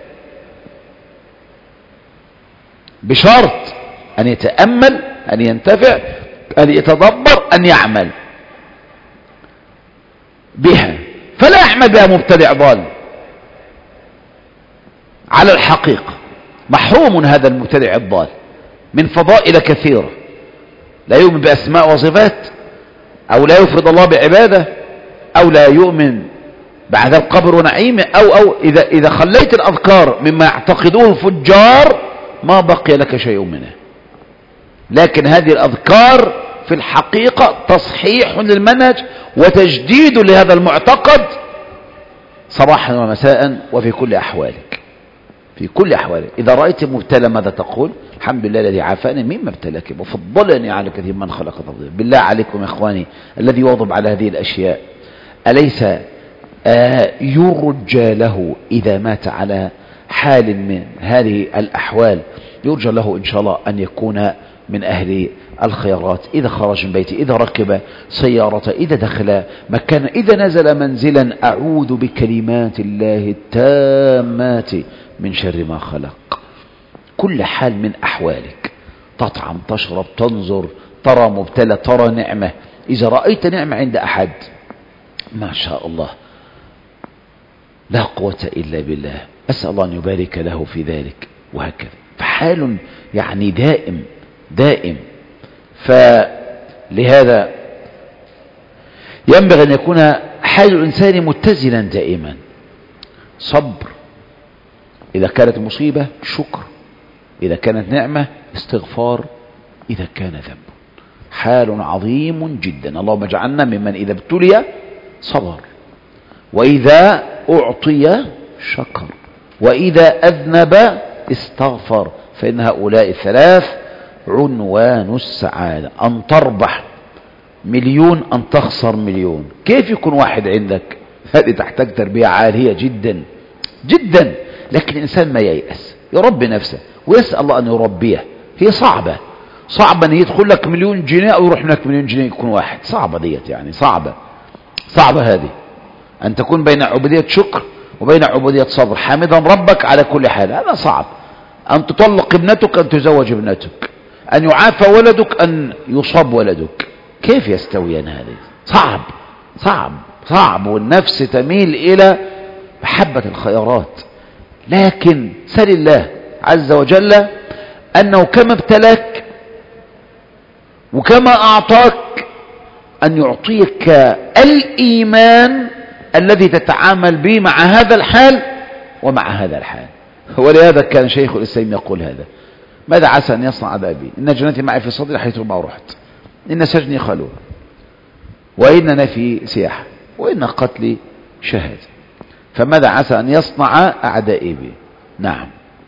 بشرط أن يتأمل، أن ينتفع، أن يتدبر، أن يعمل بها. فلا يعمل بها مبتدع ضال على الحقيقة. محروم هذا المبتدع الضال من فضائل كثيرة، لا يؤمن بأسماء وصفات، أو لا يفرض الله بعبادة، أو لا يؤمن بعذاب قبر ونعيمه، أو أو إذا إذا خليت الأذكار مما يعتقدوه الفجار ما بقي لك شيء منه. لكن هذه الأذكار في الحقيقة تصحيح للمنهج وتجديد لهذا المعتقد صباحا ومساء وفي كل أحوالك، في كل أحوالك. إذا رأيت مبتلى ماذا تقول؟ الحمد لله الذي عافاني مما ابتلاك وفضلني على كثير من خلق تفضيلا. بالله عليكم يا إخواني الذي يواظب على هذه الأشياء أليس آه يرجى له إذا مات على حال من هذه الأحوال يرجى له إن شاء الله أن يكون من أهل الخيرات، إذا خرج من بيته، إذا ركب سيارة، إذا دخل مكانا، إذا نزل منزلا، أعوذ بكلمات الله التامات من شر ما خلق. كل حال من أحوالك، تطعم، تشرب، تنظر، ترى مبتلى، ترى نعمة. إذا رأيت نعمة عند أحد ما شاء الله لا قوة إلا بالله، أسأل الله أن يبارك له في ذلك، وهكذا. فحال يعني دائم دائم. فلهذا ينبغي أن يكون حال الإنسان متزنا دائما، صبر إذا كانت مصيبة، شكر إذا كانت نعمة، استغفار إذا كان ذنب. حال عظيم جدا. اللهم اجعلنا ممن إذا ابتلي صبر، وإذا أعطي شكر، وإذا أذنب استغفر. فإن هؤلاء الثلاث عنوان السعادة. أن تربح مليون، أن تخسر مليون. كيف يكون واحد عندك؟ هذه تحتاج تربية عالية جدا جدا. لكن الإنسان ما ييأس، يربي نفسه ويسأل الله أن يربيه. هي صعبة صعبة أن يدخل لك مليون جنيه أو يروح لك مليون جنيه يكون واحد. صعبة ديت، يعني صعبة صعبة هذه. أن تكون بين عبودية شكر وبين عبودية صبر، حامدا ربك على كل حال، هذا صعب. أن تطلق ابنتك، أن تزوج ابنتك، أن يعافى ولدك، أن يصاب ولدك، كيف يستويان هذه؟ صعب صعب صعب. والنفس تميل إلى محبة الخيرات. لكن سل الله عز وجل أنه كما ابتلاك وكما أعطاك أن يعطيك الإيمان الذي تتعامل به مع هذا الحال ومع هذا الحال. ولهذا كان شيخ الإسلام يقول هذا: ماذا عسى أن يصنع أبي؟ إن جنتي معي في صدري حيث ما رحت، إن سجني خلوة، وإننا في سياحة، وإن قتلي شهادة. فماذا عسى أن يصنع أعدائي بي؟ نعم.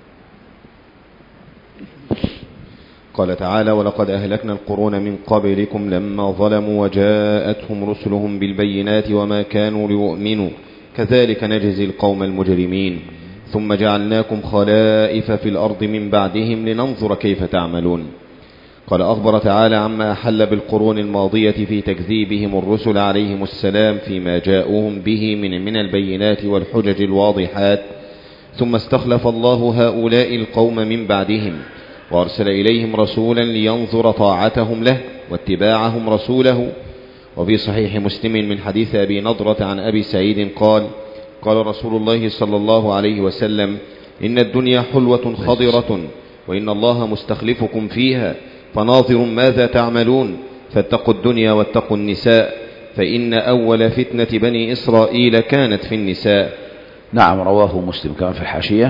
قال تعالى: ولقد أهلكنا القرون من قبلكم لما ظلموا وجاءتهم رسلهم بالبينات وما كانوا ليؤمنوا كذلك نجزي القوم المجرمين ثم جعلناكم خلائف في الأرض من بعدهم لننظر كيف تعملون. قال: أخبر تعالى عما أحل بالقرون الماضية في تكذيبهم الرسل عليهم السلام فيما جاءوهم به من من البينات والحجج الواضحات، ثم استخلف الله هؤلاء القوم من بعدهم وأرسل إليهم رسولا لينظر طاعتهم له واتباعهم رسوله. وفي صحيح مسلم من حديث أبي نضرة عن أبي سعيد قال: قال رسول الله صلى الله عليه وسلم: إن الدنيا حلوة خضرة وإن الله مستخلفكم فيها فناظر ماذا تعملون، فاتقوا الدنيا واتقوا النساء فإن أول فتنة بني إسرائيل كانت في النساء. نعم، رواه مسلم كما في الحاشية.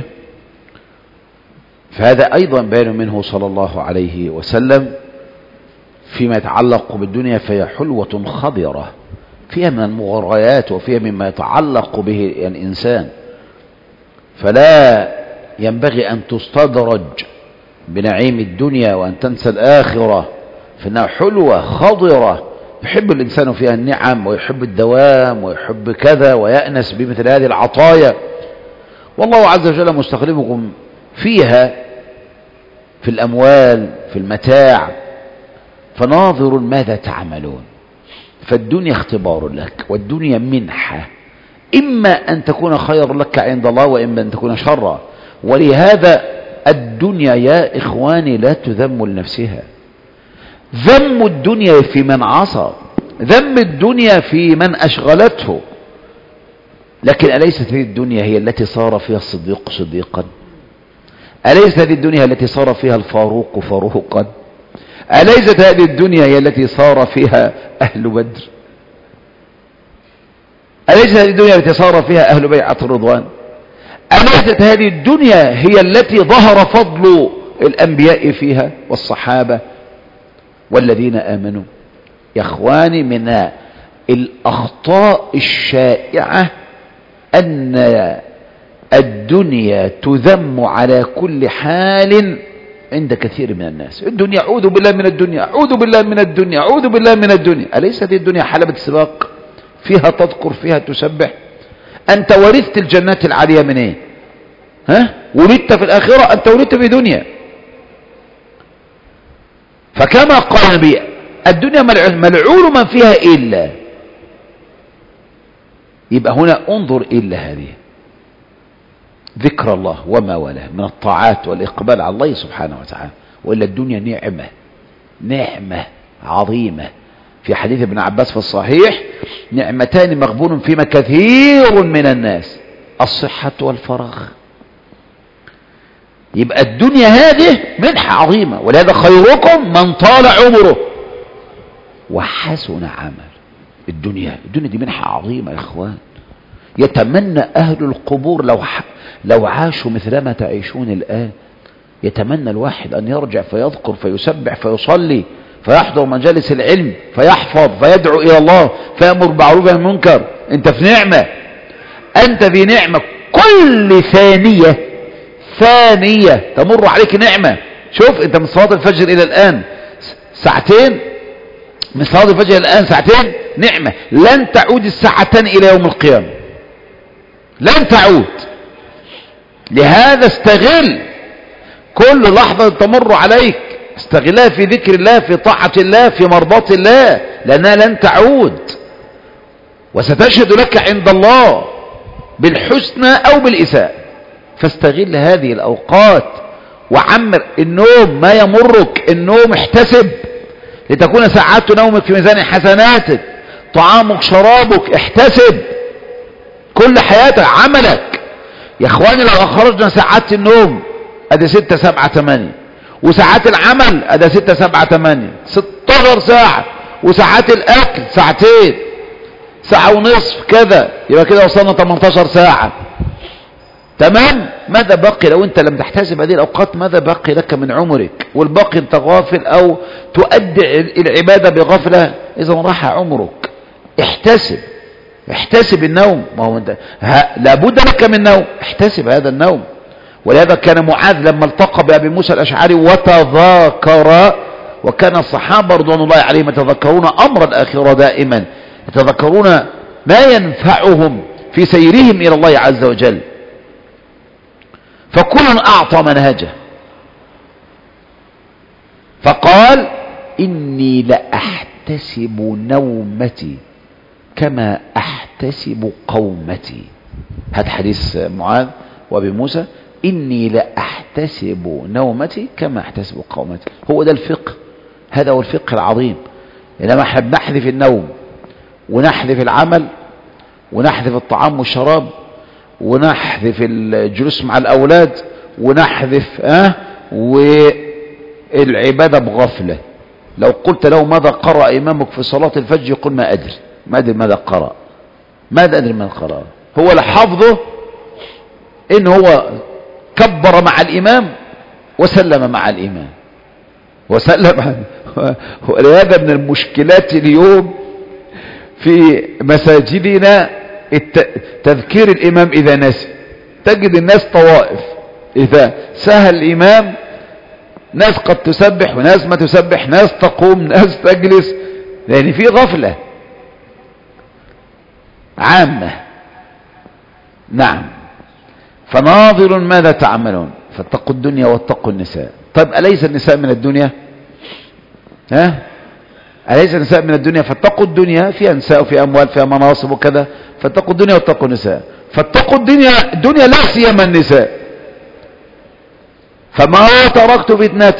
فهذا أيضا بيان منه صلى الله عليه وسلم فيما يتعلق بالدنيا، فهي حلوة خضرة فيها من المغريات وفيها مما يتعلق به الإنسان، فلا ينبغي أن تستدرج بنعيم الدنيا وأن تنسى الآخرة، فإنها حلوة خضرة يحب الإنسان فيها النعم ويحب الدوام ويحب كذا ويأنس بمثل هذه العطايا، والله عز وجل مستخلفكم فيها في الأموال في المتاع فناظر ماذا تعملون. فالدنيا اختبار لك والدنيا منحة، إما أن تكون خير لك عند الله وإما أن تكون شرا. ولهذا الدنيا يا إخواني لا تذم لنفسها، ذم الدنيا في من عصى، ذم الدنيا في من أشغلته. لكن أليست هذه الدنيا هي التي صار فيها الصديق صديقا؟ أليست هذه الدنيا التي صار فيها الفاروق فاروقا؟ أليست هذه الدنيا هي التي صار فيها أهل بدر؟ أليست هذه الدنيا التي صار فيها أهل بيعة الرضوان؟ أليست هذه الدنيا هي التي ظهر فضل الأنبياء فيها والصحابة والذين آمنوا؟ يا إخواني، من الأخطاء الشائعة أن الدنيا تذم على كل حال عند كثير من الناس. الدنيا، أعوذ بالله من الدنيا، أعوذ بالله من الدنيا، أعوذ بالله من الدنيا. أليست هذه الدنيا حلبة سباق فيها تذكر، فيها تسبح؟ أنت ورثت الجنات العالية من إيه؟ ها؟ ولدت في الآخرة، أنت ولدت في دنيا. فكما قال النبي: الدنيا ملعون من فيها إلا. يبقى هنا انظر إلا هذه ذكر الله وما والاه من الطاعات والإقبال على الله سبحانه وتعالى. وإلا الدنيا نعمة، نعمة عظيمة. في حديث ابن عباس في الصحيح: نعمتان مغبون فيما كثير من الناس، الصحة والفراغ. يبقى الدنيا هذه منحة عظيمة، ولهذا خيركم من طال عمره وحسن عمل. الدنيا الدنيا دي منحة عظيمة يا إخوان. يتمنى أهل القبور لو لو عاشوا مثلما تعيشون الآن. يتمنى الواحد أن يرجع فيذكر فيسبح فيصلي فيحضر مجالس العلم فيحفظ فيدعو إلى الله فيأمر بالمعروف والنهي عن المنكر. أنت في نعمة، أنت في نعمة. كل ثانية ثانية تمر عليك نعمة. شوف أنت من صلاة الفجر إلى الآن ساعتين، من صلاة الفجر إلى الآن ساعتين، نعمة. لن تعود الساعتين إلى يوم القيامة، لن تعود. لهذا استغل كل لحظة تمر عليك، استغلها في ذكر الله، في طاعة الله، في مرضاة الله، لأنها لن تعود. وستشهد لك عند الله بالحسنى أو بالإساءة. فاستغل هذه الأوقات وعمر. النوم ما يمرك، النوم احتسب لتكون ساعات نومك في ميزان حسناتك. طعامك شرابك احتسب. كل حياتك عملك يا اخواني. لو اخرجنا ساعات النوم ادي ستة سبعة تمانية، وساعات العمل ادي ستة سبعة تمانية، ستاشر ساعة، وساعات الاكل ساعتين، ساعة ونصف كذا، يبقى كده وصلنا تمنتاشر ساعة. تمام؟ ماذا بقي لو انت لم تحتسب هذه الاوقات؟ ماذا بقي لك من عمرك؟ والباقي انت غافل او تؤدي العبادة بغفلة، اذا راح عمرك. احتسب، احتسب النوم. ما هو انت لابد لك من نوم، احتسب هذا النوم. ولهذا كان معاذ لما التقى بأبي موسى الأشعري وتذاكر، وكان الصحابة رضوان الله عليهم يتذكرون أمر الآخرة دائما، يتذكرون ما ينفعهم في سيرهم إلى الله عز وجل. فكل أعطى منهجه، فقال: إني لأحتسب نومتي كما أحتسب قومتي. هذا حديث معاذ وأبي موسى: إني لأحتسب نومتي كما أحتسب قومتي. هو ده الفقه، هذا هو الفقه العظيم. إنما احنا بنحذف النوم ونحذف العمل ونحذف الطعام والشراب ونحذف الجلوس مع الأولاد ونحذف اه والعبادة بغفلة. لو قلت له ماذا قرأ إمامك في صلاة الفجر يقول ما أدري، ما أدري ماذا قرأ، ماذا أدري ماذا قرأ. هو لحظه إن هو كبر مع الإمام وسلم مع الإمام وسلم. ولهذا من المشكلات اليوم في مساجدنا تذكير الإمام إذا نسي. تجد الناس طوائف، إذا سهى الإمام ناس قد تسبح وناس ما تسبح، ناس تقوم ناس تجلس، لأن في غفلة عامة. نعم. فناظر ماذا تعملون فاتقوا الدنيا واتقوا النساء. طيب أليس النساء من الدنيا؟ ها؟ أليس النساء من الدنيا؟ فاتقوا الدنيا، فيها نساء وفيها أموال فيها مناصب وكذا. فاتقوا الدنيا واتقوا النساء. فاتقوا الدنيا، الدنيا لا سيما النساء. فما تركت فتنة،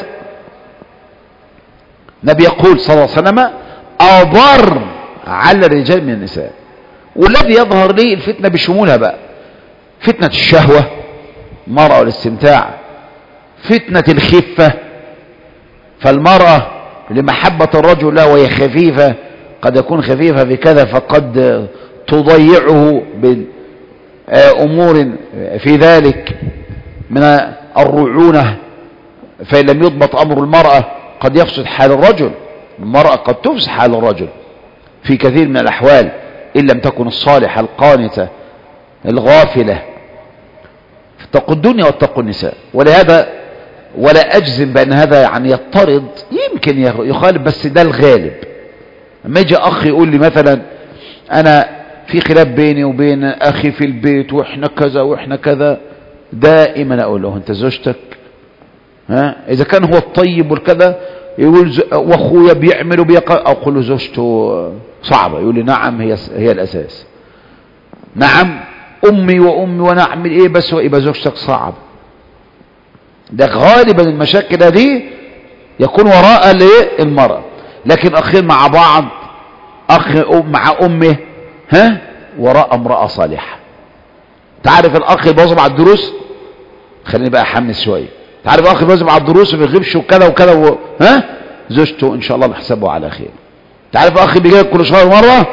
النبي يقول صلى الله عليه وسلم: أضر على الرجال من النساء. والذي يظهر لي الفتنة بشمولها بقى: فتنة الشهوة، المرأة والاستمتاع، فتنة الخفة، فالمرأة لمحبة الرجل له وهي خفيفة، قد يكون خفيفة في كذا فقد تضيعه بأمور في ذلك من الرعونة، فإن لم يضبط أمر المرأة قد يفسد حال الرجل. المرأة قد تفسد حال الرجل في كثير من الأحوال إن لم تكن الصالحة القانتة الغافلة. اتقوا الدنيا واتقوا النساء. ولهذا ولا أجزم بأن هذا يعني يضطرد، يمكن يخالف، بس ده الغالب. لما يجي أخي يقول لي مثلا أنا في خلاف بيني وبين أخي في البيت وإحنا كذا وإحنا كذا، دائما أقول له أنت زوجتك، ها إذا كان هو الطيب والكذا يقول وأخويا بيعمل وبيقع، أقول له زوجته صعبة، يقول لي نعم هي هي الأساس. نعم أمي وأمي وأنا أعمل إيه بس، يبقى زوجتك صعب. ده غالبا المشاكل دي يكون وراء المرأة. لكن أخين مع بعض، أخ مع أمه، ها وراء امرأة صالحة. تعرف الأخ يبوظ مع الدروس، خليني بقى أحمس شوية، تعرف الأخ يبوظ مع الدروس وما يغيبش وكذا وكذا و... ها زوجته إن شاء الله نحسبه على خير. تعرف الأخ بيجي كل شهر مرة،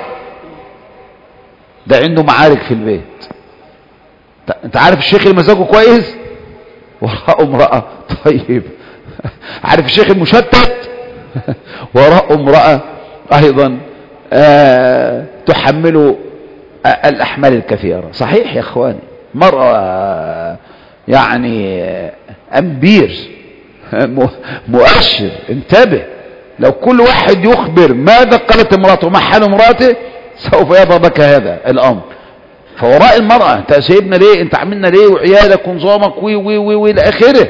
ده عنده معارك في البيت. انت عارف الشيخ اللي مزاجه كويس وراء امرأة طيب. عارف الشيخ المشتت وراء امرأة ايضا آه تحمله آه الاحمال الكثيرة. صحيح يا اخواني، مرأة آه يعني آه امبير مؤشر. انتبه، لو كل واحد يخبر ماذا قالت امراته وما حال امراته سوف يضع بك هذا الامر. فوراء المرأة انت سايبنا ليه، انت عملنا ليه، وعيالك ونظامك وي وي وي وي الى اخره،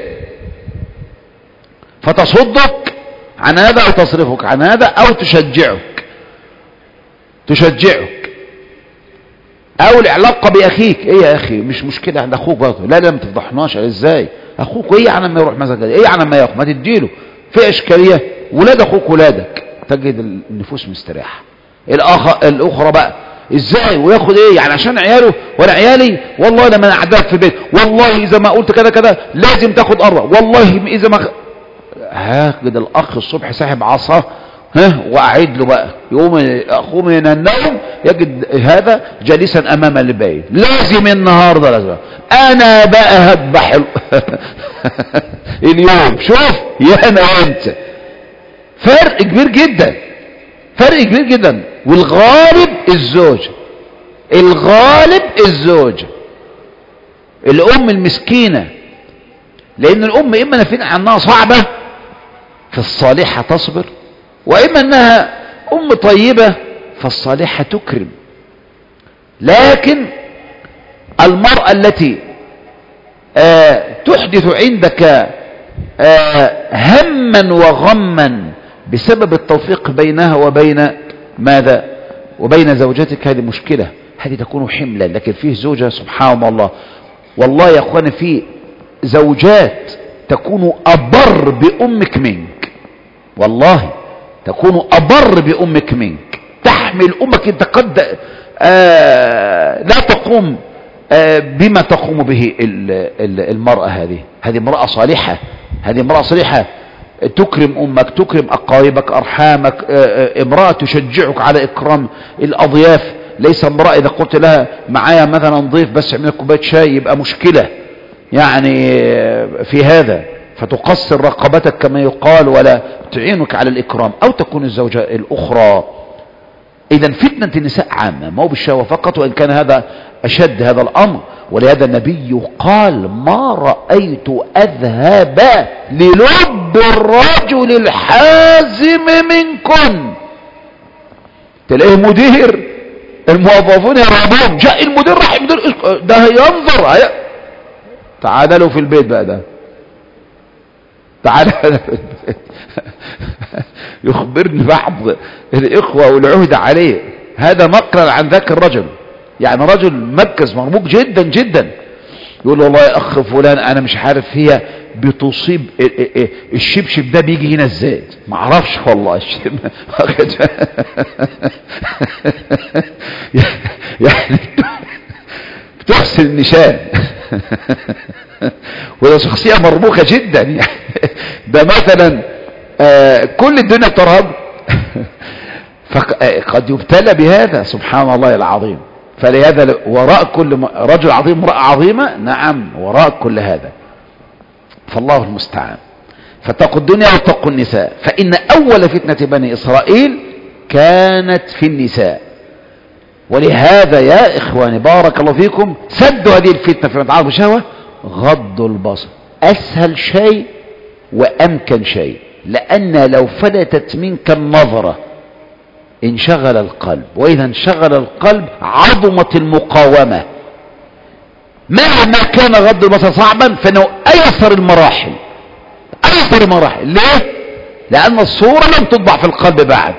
فتصدك عن هذا او تصرفك عن هذا او تشجعك تشجعك او العلاقة باخيك. ايه يا اخي مش مشكلة عند اخوك برضه، لا لا ما تفضحناش. ازاي اخوك ايه يعني ما يروح مثلا، ايه يعني ما ياخد، ما تديله في اشكالية. ولاد اخوك ولادك، تجد النفوس مستريحة. الاخ الاخرى بقى ازاي وياخد ايه يعني عشان عياله ولا عيالي، والله لما انا قعدت في البيت والله اذا ما قلت كذا كذا لازم تاخد قرة، والله اذا ما هاخد الاخ الصبح ساحب عصا ها وقاعد له بقى، يقوم اخوه من النوم يجد هذا جالسا امام البيت، لازم النهارده لازم انا بقى هذبح اليوم. شوف يا انا وانت فرق كبير جدا، فرق كبير جدا. والغالب الزوج، الغالب الزوج، الام المسكينة، لان الام اما نافين عنها صعبة فالصالحة تصبر، واما انها ام طيبة فالصالحة تكرم. لكن المرأة التي آه تحدث عندك آه هما وغما بسبب التوفيق بينها وبين ماذا وبين زوجتك، هذه مشكلة، هذه تكون حملا. لكن فيه زوجة سبحان الله، والله يا اخواني في زوجات تكون أبر بأمك منك، والله تكون أبر بأمك منك، تحمل أمك انت قد آه لا تقوم آه بما تقوم به المرأة هذه. هذه امرأة صالحة، هذه امرأة صالحة تكرم أمك، تكرم أقاربك، أرحامك، امرأة تشجعك على إكرام الأضياف. ليس امرأة إذا قلت لها معايا مثلا ضيف بس عملنا كوباية شاي يبقى مشكلة يعني في هذا، فتقصر رقبتك كما يقال ولا تعينك على الإكرام. أو تكون الزوجة الأخرى. إذا فتنة النساء عامة، ما هو بالشهوة فقط، وإن كان هذا أشد هذا الأمر. ولهذا النبي قال ما رأيت أذهب للب الرجل الحازم منكن. تلاقيه مدير، الموظفون يرعبون، جاء المدير راح المدير ده ينظر هي... تعال له في البيت بقى، ده تعال له في البيت. يخبرني بعض الإخوة والعهد عليه هذا نقلا عن ذاك الرجل، يعني رجل مركز مرموق جدا جدا، يقول له والله يا اخ فلان انا مش عارف هي بتصيب الشبشب ده بيجي هنا ازاي، ما اعرفش والله الشبشب يعني بتحسن النشان. وده شخصية مرموقة جدا يعني. ده مثلا آه كل الدنيا بترهب، فقد يبتلى بهذا سبحان الله العظيم. فلهذا وراء كل رجل عظيم امرأة عظيمة، نعم وراء كل هذا، فالله المستعان. فاتقوا الدنيا واتقوا النساء، فإن أول فتنة بني إسرائيل كانت في النساء. ولهذا يا إخواني بارك الله فيكم سدوا هذه الفتنة في متعاطف الشهوة غض البصر، أسهل شيء وأمكن شيء، لأن لو فلتت منك النظرة انشغل القلب، وإذا انشغل القلب عظمت المقاومة. مهما كان غض البصر صعبا فإنه أيسر المراحل، أيسر المراحل. ليه؟ لأن الصورة لم تطبع في القلب بعد،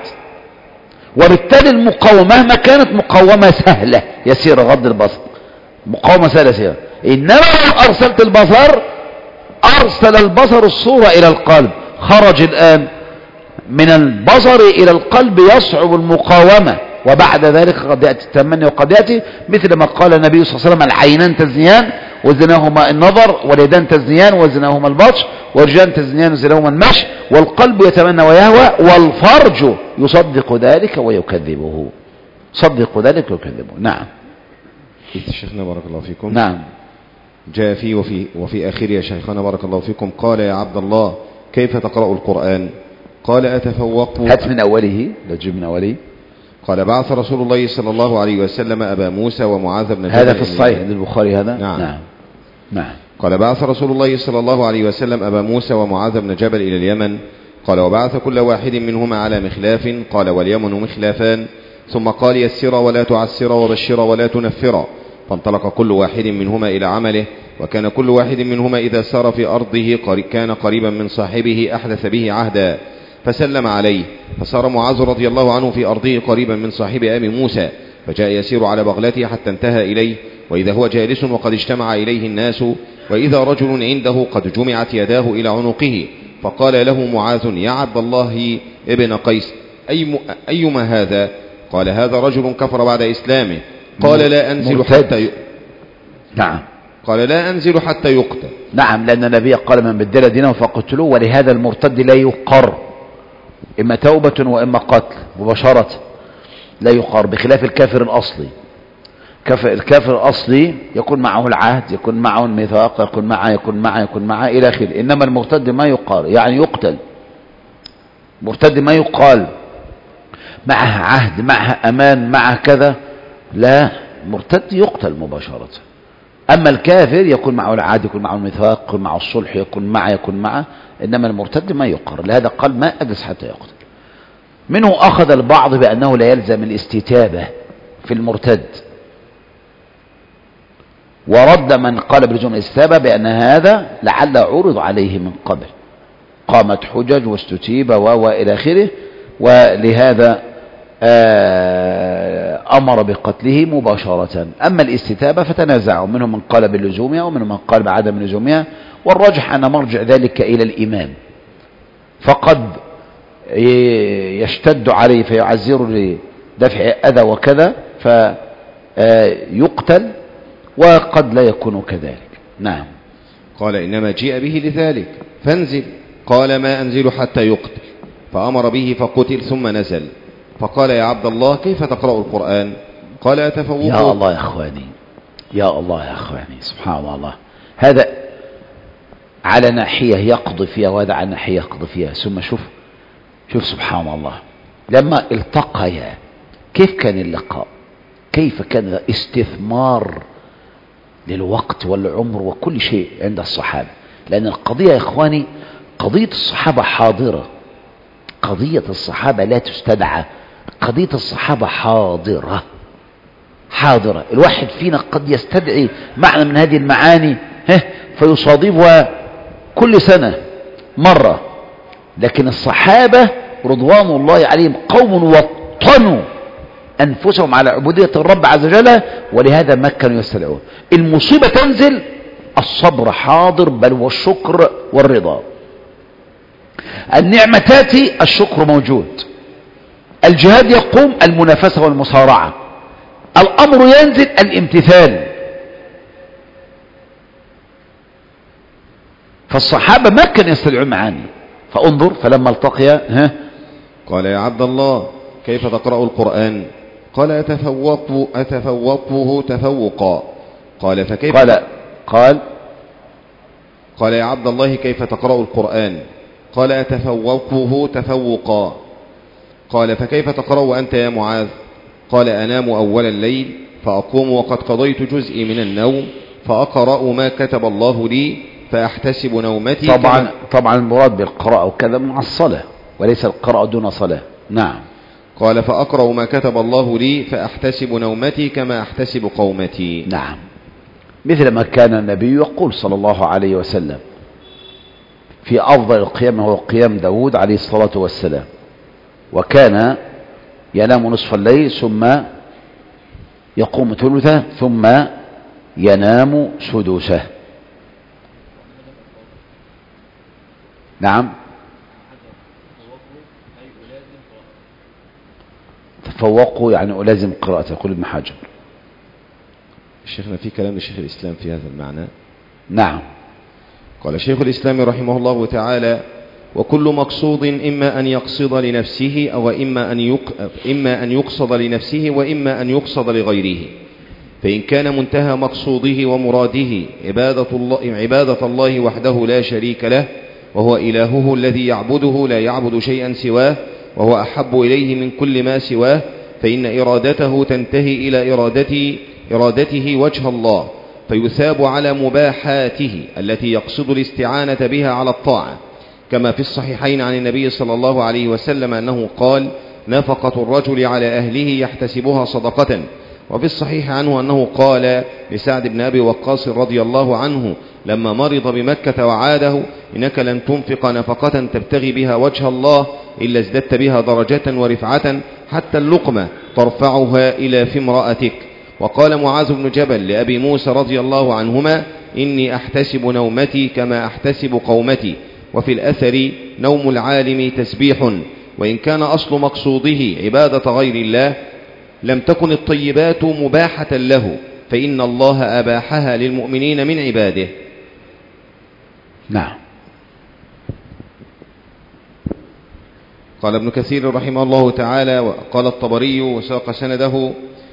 وبالتالي المقاومة مهما كانت مقاومة سهلة يسير غض البصر، مقاومة سهلة يسير. إنما لو أرسلت البصر أرسل البصر الصورة إلى القلب، خرج الآن من البصر إلى القلب يصعب المقاومة، وبعد ذلك قد يأتي التمني وقد يأتي، مثل ما قال النبي صلى الله عليه وسلم العينان تزنيان وزناهما النظر، واليدان تزنيان وزناهما البطش، والرجلان تزنيان وزناهما المشي، والقلب يتمنى ويهوى، والفرج يصدق ذلك ويكذبه، صدق ذلك ويكذبه. نعم. شيخنا بارك الله فيكم. نعم. جاء في وفي وفي آخر يا شيخنا بارك الله فيكم قال يا عبد الله كيف تقرأ القرآن؟ قال أتفوق. هات من أوله، لا تجيب من أوله. قال بعث رسول الله صلى الله عليه وسلم أبا موسى ومعاذ بن جبل. هذا في الصحيح للبخاري هذا. نعم. نعم. نعم. قال بعث رسول الله صلى الله عليه وسلم أبا موسى ومعاذ بن جبل إلى اليمن. قال وبعث كل واحد منهما على مخلاف. قال واليمن مخلافان. ثم قال يسر ولا تعسر وبشر ولا تنفر. فانطلق كل واحد منهما إلى عمله، وكان كل واحد منهما إذا سار في أرضه كان قريبا من صاحبه أحدث به عهدا، فسلم عليه. فصار معاذ رضي الله عنه في أرضه قريبا من صاحب أبي موسى، فجاء يسير على بغلته حتى انتهى إليه، وإذا هو جالس وقد اجتمع إليه الناس، وإذا رجل عنده قد جمعت يداه إلى عنقه، فقال له معاذ يا عبد الله ابن قيس أي أيما هذا؟ قال هذا رجل كفر بعد إسلامه. قال لا أنزل حتى ي... نعم. قال لا أنزل حتى يقتل. نعم، لأن النبي قال من بدل دينه فقتلوه، ولهذا المرتد لا يقر، إما توبة وإما قتل مباشرة، لا يقر، بخلاف الكافر الأصلي. الكافر الأصلي يكون معه العهد، يكون معه الميثاق، يكون معه يكون معه يكون معه إلى آخره. إنما المرتد ما يقار، يعني يقتل. مرتد ما يقال معه عهد، معه أمان، معه كذا، لا، مرتد يقتل مباشرة. أما الكافر يكون معه العهد، يكون معه الميثاق، يكون معه الصلح، يكون معه يكون معه. إنما المرتد ما يقر، لهذا قال ما أجلس حتى يقتل. منه أخذ البعض بأنه لا يلزم الاستتابة في المرتد، ورد من قال بلزوم الاستتابة بأن هذا لعل عرض عليه من قبل، قامت حجج واستتيب وإلى آخره، ولهذا أمر بقتله مباشرة. أما الاستتابة فتنازعوا، منهم من قال بلزومها ومنهم من قال بعدم لزومها، والرجح أن مرجع ذلك إلى الإمام، فقد يشتد عليه فيعزر لدفع أذى وكذا فيقتل، وقد لا يكون كذلك. نعم. قال إنما جيء به لذلك فانزل. قال ما أنزل حتى يقتل، فأمر به فقتل ثم نزل. فقال يا عبد الله كيف تقرأ القرآن؟ قال أتفوق. يا الله يا أخواني، يا الله يا أخواني، سبحان الله. هذا على ناحية يقضي فيها، وهذا على ناحية يقضي فيها. ثم شوف شوف سبحان الله، لما التقيا كيف كان اللقاء، كيف كان استثمار للوقت والعمر وكل شيء عند الصحابة. لأن القضية يا إخواني قضية الصحابة حاضرة، قضية الصحابة لا تستدعى، قضية الصحابة حاضرة حاضرة. الواحد فينا قد يستدعي معنى من هذه المعاني فيصادفها كل سنة مرة، لكن الصحابة رضوان الله عليهم قوم وطنوا أنفسهم على عبودية الرب عز وجل، ولهذا ما كانوا يستدعون. المصيبة تنزل الصبر حاضر، بل والشكر والرضا. النعمة تأتي الشكر موجود، الجهاد يقوم المنافسة والمصارعة، الأمر ينزل الامتثال. فالصحابة ما كانوا يستدعون معاني. فانظر فلما التقيا ها قال يا عبد الله كيف تقرأ القرآن؟ قال أتفوق أتفوقه تفوقا. قال فكيف قال قال قال يا عبد الله كيف تقرأ القرآن؟ قال أتفوقه تفوقا. قال فكيف تقرأ وأنت يا معاذ؟ قال أنام أول الليل فأقوم وقد قضيت جزئي من النوم فأقرأ ما كتب الله لي فأحتسب نومتي. طبعا طبعا المراد بالقراءة وكذا مع الصلاة وليس القراءة دون صلاة. نعم. قال فأقرأ ما كتب الله لي فأحتسب نومتي كما أحتسب قومتي. نعم، مثل ما كان النبي يقول صلى الله عليه وسلم في أفضل القيام هو قيام داود عليه الصلاة والسلام، وكان ينام نصف الليل ثم يقوم ثلثه ثم ينام سدسه. نعم. تفوقوا يعني ألازم قراءته. يقول ابن حجر. شيخنا في كلام لشيخ الإسلام في هذا المعنى. نعم. قال شيخ الإسلام رحمه الله تعالى: وكل مقصود إما أن يقصد لنفسه أو إما أن يق... إما أن يقصد لنفسه وإما أن يقصد لغيره، فإن كان منتهى مقصوده ومراده عبادة الله, عبادة الله وحده لا شريك له وهو إلهه الذي يعبده لا يعبد شيئا سواه وهو أحب إليه من كل ما سواه، فإن إرادته تنتهي إلى إرادته, إرادته وجه الله، فيثاب على مباحاته التي يقصد الاستعانة بها على الطاعة، كما في الصحيحين عن النبي صلى الله عليه وسلم أنه قال: نفقة الرجل على أهله يحتسبها صدقة. وفي الصحيح عنه أنه قال لسعد بن أبي وقاص رضي الله عنه لما مرض بمكة وعاده: إنك لن تنفق نفقة تبتغي بها وجه الله إلا ازددت بها درجة ورفعة حتى اللقمة ترفعها إلى في امرأتك. وقال معاذ بن جبل لأبي موسى رضي الله عنهما: إني أحتسب نومتي كما أحتسب قومتي. وفي الأثر: نوم العالم تسبيح، وإن كان أصل مقصوده عبادة غير الله لم تكن الطيبات مباحة له، فإن الله أباحها للمؤمنين من عباده. نعم. قال ابن كثير رحمه الله تعالى: وقال الطبري وساق سنده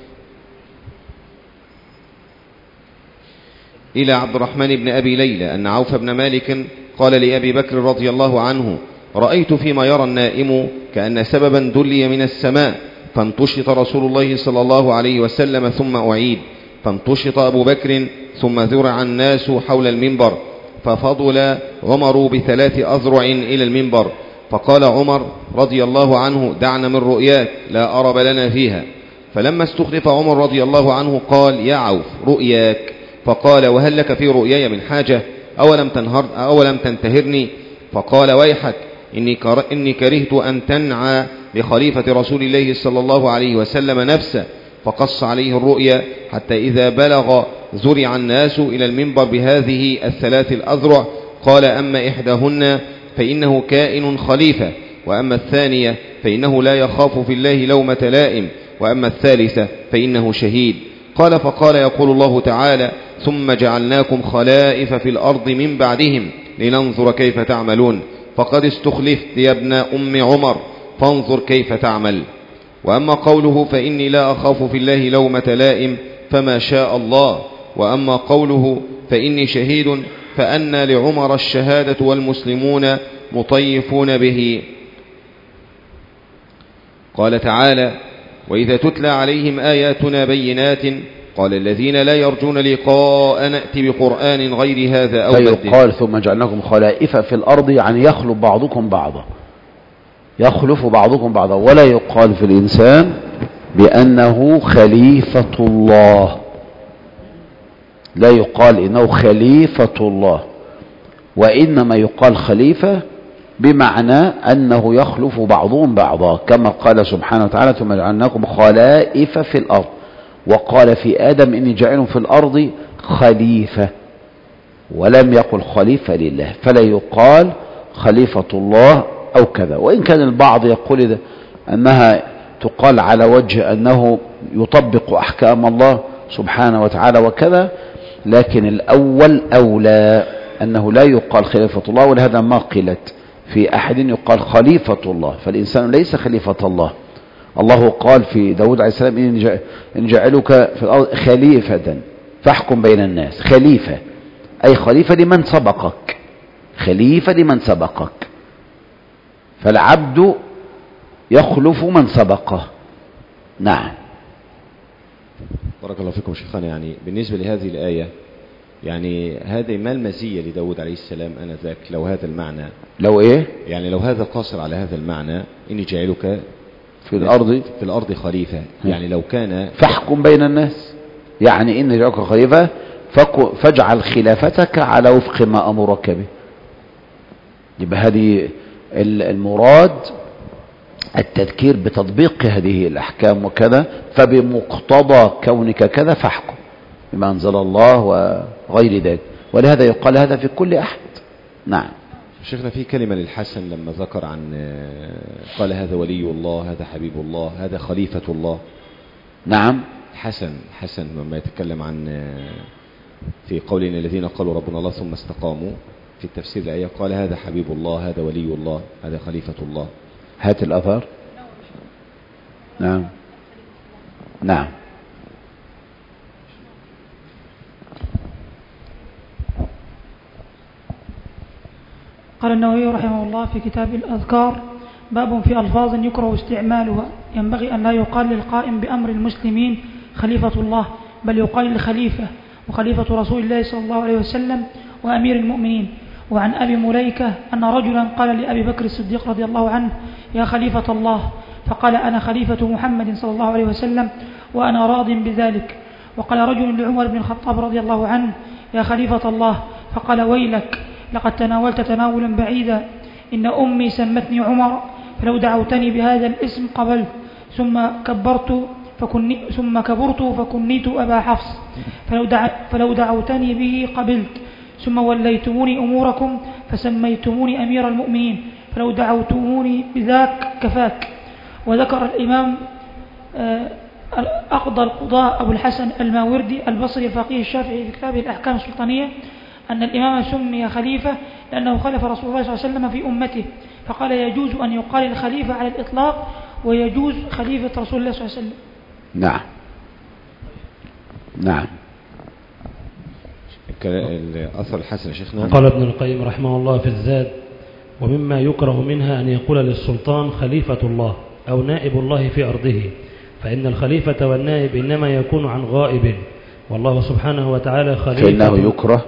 إلى عبد الرحمن بن أبي ليلى أن عوف بن مالك قال لأبي بكر رضي الله عنه: رأيت فيما يرى النائم كأن سببا دلي من السماء، فانتشط رسول الله صلى الله عليه وسلم ثم أعيد، فانتشط أبو بكر ثم ذرع الناس حول المنبر، ففضل عمر بثلاث أذرع إلى المنبر، فقال عمر رضي الله عنه: دعنا من رؤياك لا أرب لنا فيها. فلما استخلف عمر رضي الله عنه قال: يا عوف رؤياك، فقال: وهل لك في رؤياي من حاجة؟ أولم, تنهر أولم تنتهرني؟ فقال: ويحك، إني, كر إني كرهت أن تنعى لخليفة رسول الله صلى الله عليه وسلم نفسه. فقص عليه الرؤيا حتى إذا بلغ ذرع الناس إلى المنبر بهذه الثلاث الأذرع قال: أما إحداهن فإنه كائن خليفة، وأما الثانية فإنه لا يخاف في الله لومة لائم، وأما الثالثة فإنه شهيد. قال: فقال يقول الله تعالى: ثم جعلناكم خلائف في الأرض من بعدهم لننظر كيف تعملون، فقد استخلفت يا ابن أم عمر فانظر كيف تعمل. وأما قوله: فإني لا أخاف في الله لومة لائم، فما شاء الله. وأما قوله: فإني شهيد، فأنى لعمر الشهادة والمسلمون مطيفون به. قال تعالى: وإذا تتلى عليهم آياتنا بينات قال الذين لا يرجون لقاء نأتي بقرآن غير هذا أو بدله. قال: ثم جعلناكم خلائف في الأرض، يعني يخلف بعضكم بعضا، يخلف بعضكم بعضا، ولا يقال في الإنسان بأنه خليفة الله، لا يقال إنه خليفة الله، وإنما يقال خليفة بمعنى أنه يخلف بعضهم بعضا، كما قال سبحانه وتعالى: ثم جعلناكم خلائف في الأرض. وقال في آدم: إني جاعل في الأرض خليفة، ولم يقل خليفة لله، فلا يقال خليفة الله أو كذا. وإن كان البعض يقول إذا أنها تقال على وجه أنه يطبق أحكام الله سبحانه وتعالى وكذا، لكن الأول أولى، أنه لا يقال خليفة الله، ولهذا ما قيلت في أحد يقال خليفة الله، فالإنسان ليس خليفة الله، الله قال في داود عليه السلام إن جعلك في الأرض خليفة فاحكم بين الناس. خليفة أي خليفة لمن سبقك، خليفة لمن سبقك، فالعبد يخلف من سبقه. نعم. بارك الله فيكم شيخنا. يعني بالنسبة لهذه الآية، يعني هذه ما المزية لداود عليه السلام آنذاك لو هذا المعنى؟ لو إيه؟ يعني لو هذا قاصر على هذا المعنى، إني جعلك في الأرض في الأرض خليفة، يعني لو كان فاحكم بين الناس، يعني إن جعلك خليفة فاجعل خلافتك على وفق ما أمرك به. يبقى هذه المراد التذكير بتطبيق هذه الأحكام وكذا، فبمقتضى كونك كذا فاحكم بما أنزل الله وغير ذلك، ولهذا يقال هذا في كل أحد. نعم. شيخنا في كلمة للحسن لما ذكر عن قال هذا ولي الله، هذا حبيب الله، هذا خليفة الله. نعم. حسن حسن لما يتكلم عن في قولنا الذين قالوا ربنا الله ثم استقاموا، في التفسير الآية قال هذا حبيب الله، هذا ولي الله، هذا خليفة الله. هات الأثر. نعم نعم. قال النووي رحمه الله في كتاب الأذكار: باب في ألفاظ يكره استعمالها، ينبغي أن لا يقال للقائم بأمر المسلمين خليفة الله، بل يقال للخليفة وخليفة رسول الله صلى الله عليه وسلم وأمير المؤمنين. وعن أبي مليكة أن رجلا قال لأبي بكر الصديق رضي الله عنه: يا خليفة الله، فقال: أنا خليفة محمد صلى الله عليه وسلم وأنا راض بذلك. وقال رجل لعمر بن الخطاب رضي الله عنه: يا خليفة الله، فقال: ويلك، لقد تناولت تناولا بعيدا، إن أمي سمتني عمر، فلو دعوتني بهذا الاسم قبلت، ثم كبرت فكني ثم كبرت فكنيت أبا حفص، فلو, دع فلو دعوتني به قبلت، ثم وليتموني أموركم فسميتموني أمير المؤمنين، فلو دعوتموني بذاك كفاك. وذكر الإمام أقضى القضاء أبو الحسن الماوردي البصري الفقيه الشافعي في كتابه الأحكام السلطانية أن الإمام سمي خليفة لأنه خلف رسول الله صلى الله عليه وسلم في أمته، فقال: يجوز أن يقال الخليفة على الإطلاق، ويجوز خليفة رسول الله صلى الله عليه وسلم. نعم نعم. الأثر الحسن شيخنا. قال ابن القيم رحمه الله في الزاد: ومما يكره منها أن يقول للسلطان خليفة الله أو نائب الله في أرضه، فإن الخليفة والنائب إنما يكون عن غائب، والله سبحانه وتعالى خليفة. فإنه يكره.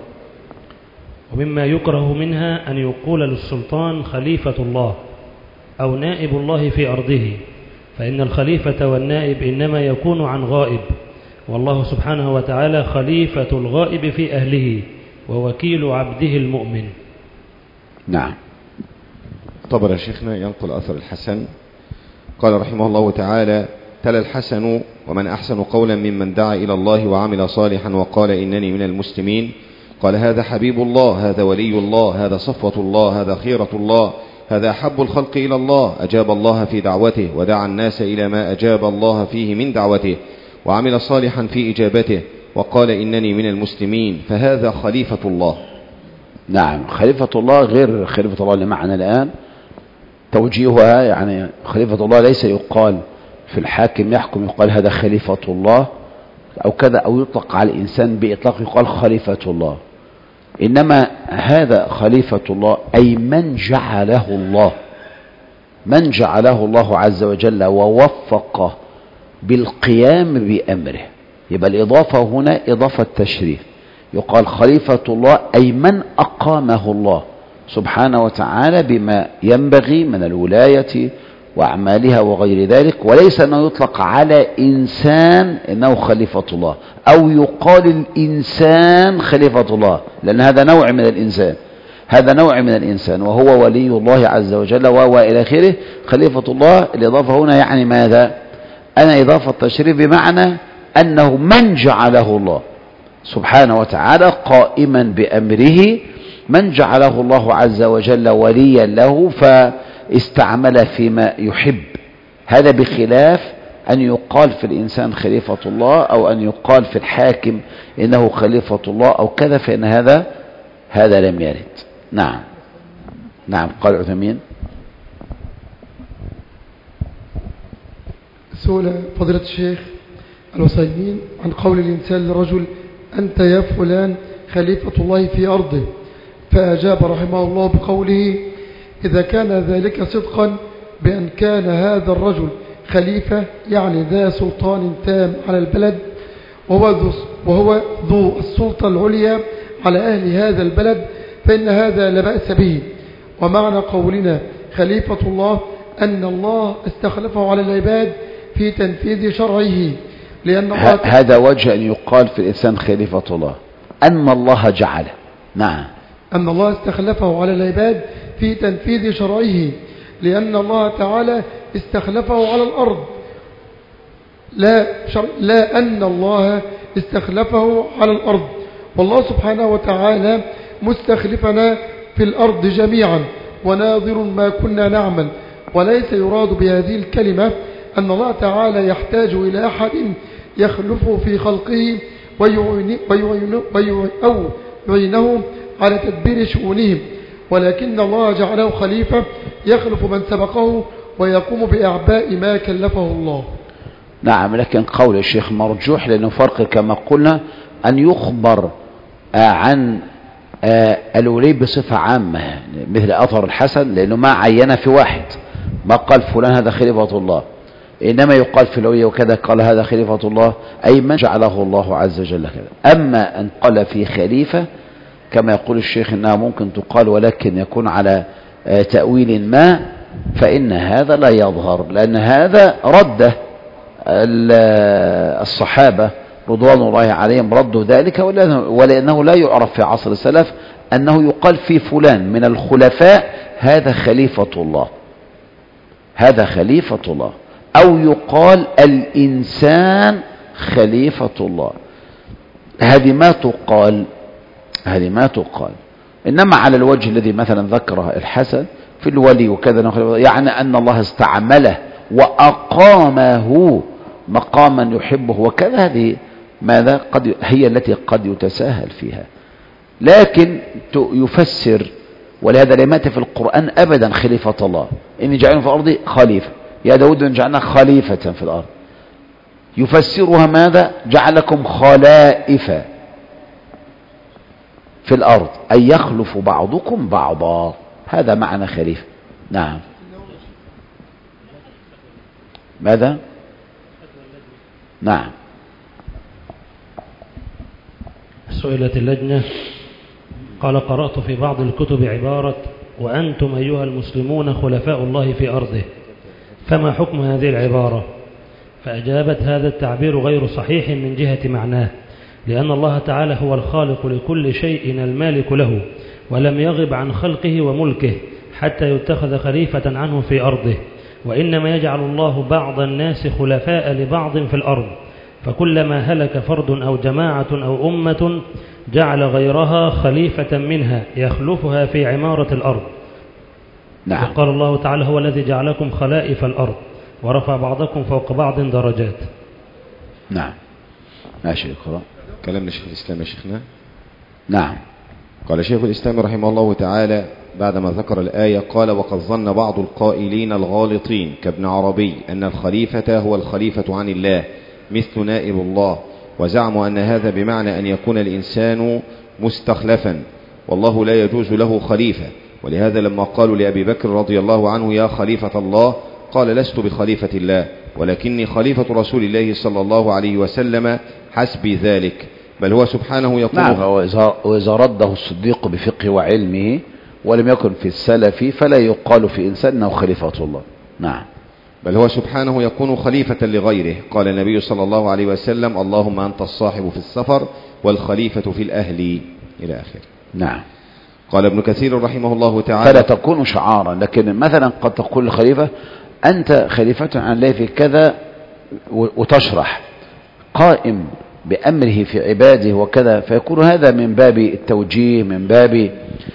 ومما يكره منها أن يقول للسلطان خليفة الله أو نائب الله في أرضه، فإن الخليفة والنائب إنما يكون عن غائب، والله سبحانه وتعالى خليفة الغائب في أهله ووكيل عبده المؤمن. نعم. طبعا يا شيخنا ينقل أثر الحسن قال رحمه الله تعالى: تلا الحسن: ومن أحسن قولا ممن دعا إلى الله وعمل صالحا وقال إنني من المسلمين. قال هذا حبيب الله، هذا ولي الله، هذا صفوة الله، هذا خيرة الله، هذا أحب الخلق إلى الله، أجاب الله في دعوته ودعا الناس إلى ما أجاب الله فيه من دعوته، وعمل صالحا في إجابته، وقال إنني من المسلمين، فهذا خليفة الله. نعم. خليفة الله غير خليفة الله اللي معنا الآن، توجيهها يعني خليفة الله ليس يقال في الحاكم يحكم يقال هذا خليفة الله أو كذا، أو يطلق على الإنسان بإطلاق يقال خليفة الله، إنما هذا خليفة الله أي من جعله الله، من جعله الله عز وجل ووفقه بالقيام بأمره. يبقى الإضافة هنا إضافة تشريف، يقال خليفة الله أي من أقامه الله سبحانه وتعالى بما ينبغي من الولاية وأعمالها وغير ذلك، وليس أنه يطلق على إنسان إنه خليفة الله، أو يقال الإنسان خليفة الله، لأن هذا نوع من الإنسان، هذا نوع من الإنسان وهو ولي الله عز وجل وإلى آخره. خليفة الله الإضافة هنا يعني ماذا؟ أنا إضافة تشريف بمعنى أنه من جعله الله سبحانه وتعالى قائما بأمره، من جعله الله عز وجل وليا له فاستعمل فيما يحب. هذا بخلاف أن يقال في الإنسان خليفة الله، أو أن يقال في الحاكم إنه خليفة الله أو كذا، فإن هذا هذا لم يرد. نعم نعم. قال عثيمين: سئل فضيلة الشيخ العثيمين عن قول الإنسان لرجل أنت يا فلان خليفة الله في أرضه، فأجاب رحمه الله بقوله إذا كان ذلك صدقا بأن كان هذا الرجل خليفة يعني ذا سلطان تام على البلد وهو ذو, وهو ذو السلطة العليا على أهل هذا البلد، فإن هذا لا بأس به. ومعنى قولنا خليفة الله أن الله استخلفه على العباد في تنفيذ شرعه، لأن الله هذا وجه أن يقال في الإنسان خليفة الله أن الله جعله. نعم، أن الله استخلفه على العباد في تنفيذ شرعه، لأن الله تعالى استخلفه على الأرض، لا, شر... لا أن الله استخلفه على الأرض. والله سبحانه وتعالى مستخلفنا في الأرض جميعا وناظر ما كنا نعمل، وليس يراد بهذه الكلمة أن الله تعالى يحتاج إلى أحد يخلفه في خلقه ويعينه, ويعينه, ويعينه أو يعينه على تدبير شؤونهم، ولكن الله جعله خليفة يخلف من سبقه ويقوم بأعباء ما كلفه الله. نعم، لكن قول الشيخ مرجوح، لأنه فرق كما قلنا أن يخبر عن الولي بصفة عامة مثل أثر الحسن، لأنه ما عين في واحد، ما قال فلان هذا خليفة الله، إنما يقال في الولي وكذا قال هذا خليفة الله، أي من جعله الله عز وجل كذا. أما أن قال في خليفة كما يقول الشيخ إنها ممكن تقال ولكن يكون على تأويل ما، فإن هذا لا يظهر، لأن هذا رده الصحابة رضوان الله عليهم ردوا ذلك، ولأنه لا يعرف في عصر السلف أنه يقال في فلان من الخلفاء هذا خليفة الله، هذا خليفة الله، أو يقال الإنسان خليفة الله. هذه ما تقال، هذه ما تقال. إنما على الوجه الذي مثلا ذكره الحسن في الولي وكذا، يعني أن الله استعمله وأقامه مقاما يحبه وكذا، هذه ماذا قد هي التي قد يتساهل فيها، لكن يفسر. ولهذا لم يأتي في القرآن أبدا خليفة الله، إني جعلنا في الأرض خليفة، يا داود إن جعلنا خليفة في الأرض، يفسرها ماذا؟ جعلكم خلائف في الأرض، أي يخلف بعضكم بعضا، هذا معنى خليفة. نعم، ماذا؟ نعم. سئلت اللجنة قال قرأت في بعض الكتب عبارة وأنتم أيها المسلمون خلفاء الله في أرضه، فما حكم هذه العبارة؟ فأجابت هذا التعبير غير صحيح من جهة معناه، لأن الله تعالى هو الخالق لكل شيء المالك له، ولم يغب عن خلقه وملكه حتى يتخذ خليفة عنه في أرضه، وإنما يجعل الله بعض الناس خلفاء لبعض في الأرض، فكلما هلك فرد أو جماعة أو أمة جعل غيرها خليفة منها يخلفها في عمارة الأرض. نعم. وقال الله تعالى هو الذي جعلكم خلائف الأرض ورفع بعضكم فوق بعض درجات. نعم، ماشي. اقرأ كلام شيخ الإسلام يا شيخنا. نعم. قال شيخ الإسلام رحمه الله تعالى بعدما ذكر الآية قال وقد ظن بعض القائلين الغالطين كابن عربي أن الخليفة هو الخليفة عن الله مثل نائب الله، وزعموا أن هذا بمعنى أن يكون الإنسان مستخلفا، والله لا يجوز له خليفة. ولهذا لما قالوا لأبي بكر رضي الله عنه يا خليفة الله قال لست بخليفة الله ولكني خليفة رسول الله صلى الله عليه وسلم حسبي ذلك، بل هو سبحانه يقول. نعم، وإذا رده الصديق بفقه وعلمه ولم يكن في السلف فلا يقال في إنسان أنه خليفة الله. نعم، بل هو سبحانه يكون خليفة لغيره. قال النبي صلى الله عليه وسلم اللهم أنت الصاحب في السفر والخليفة في الأهل إلى آخره. نعم. قال ابن كثير رحمه الله تعالى فلا تكون شعارا، لكن مثلا قد تقول الخليفة أنت خليفة عن الله في كذا وتشرح قائم بأمره في عباده وكذا، فيكون هذا من باب التوجيه، من باب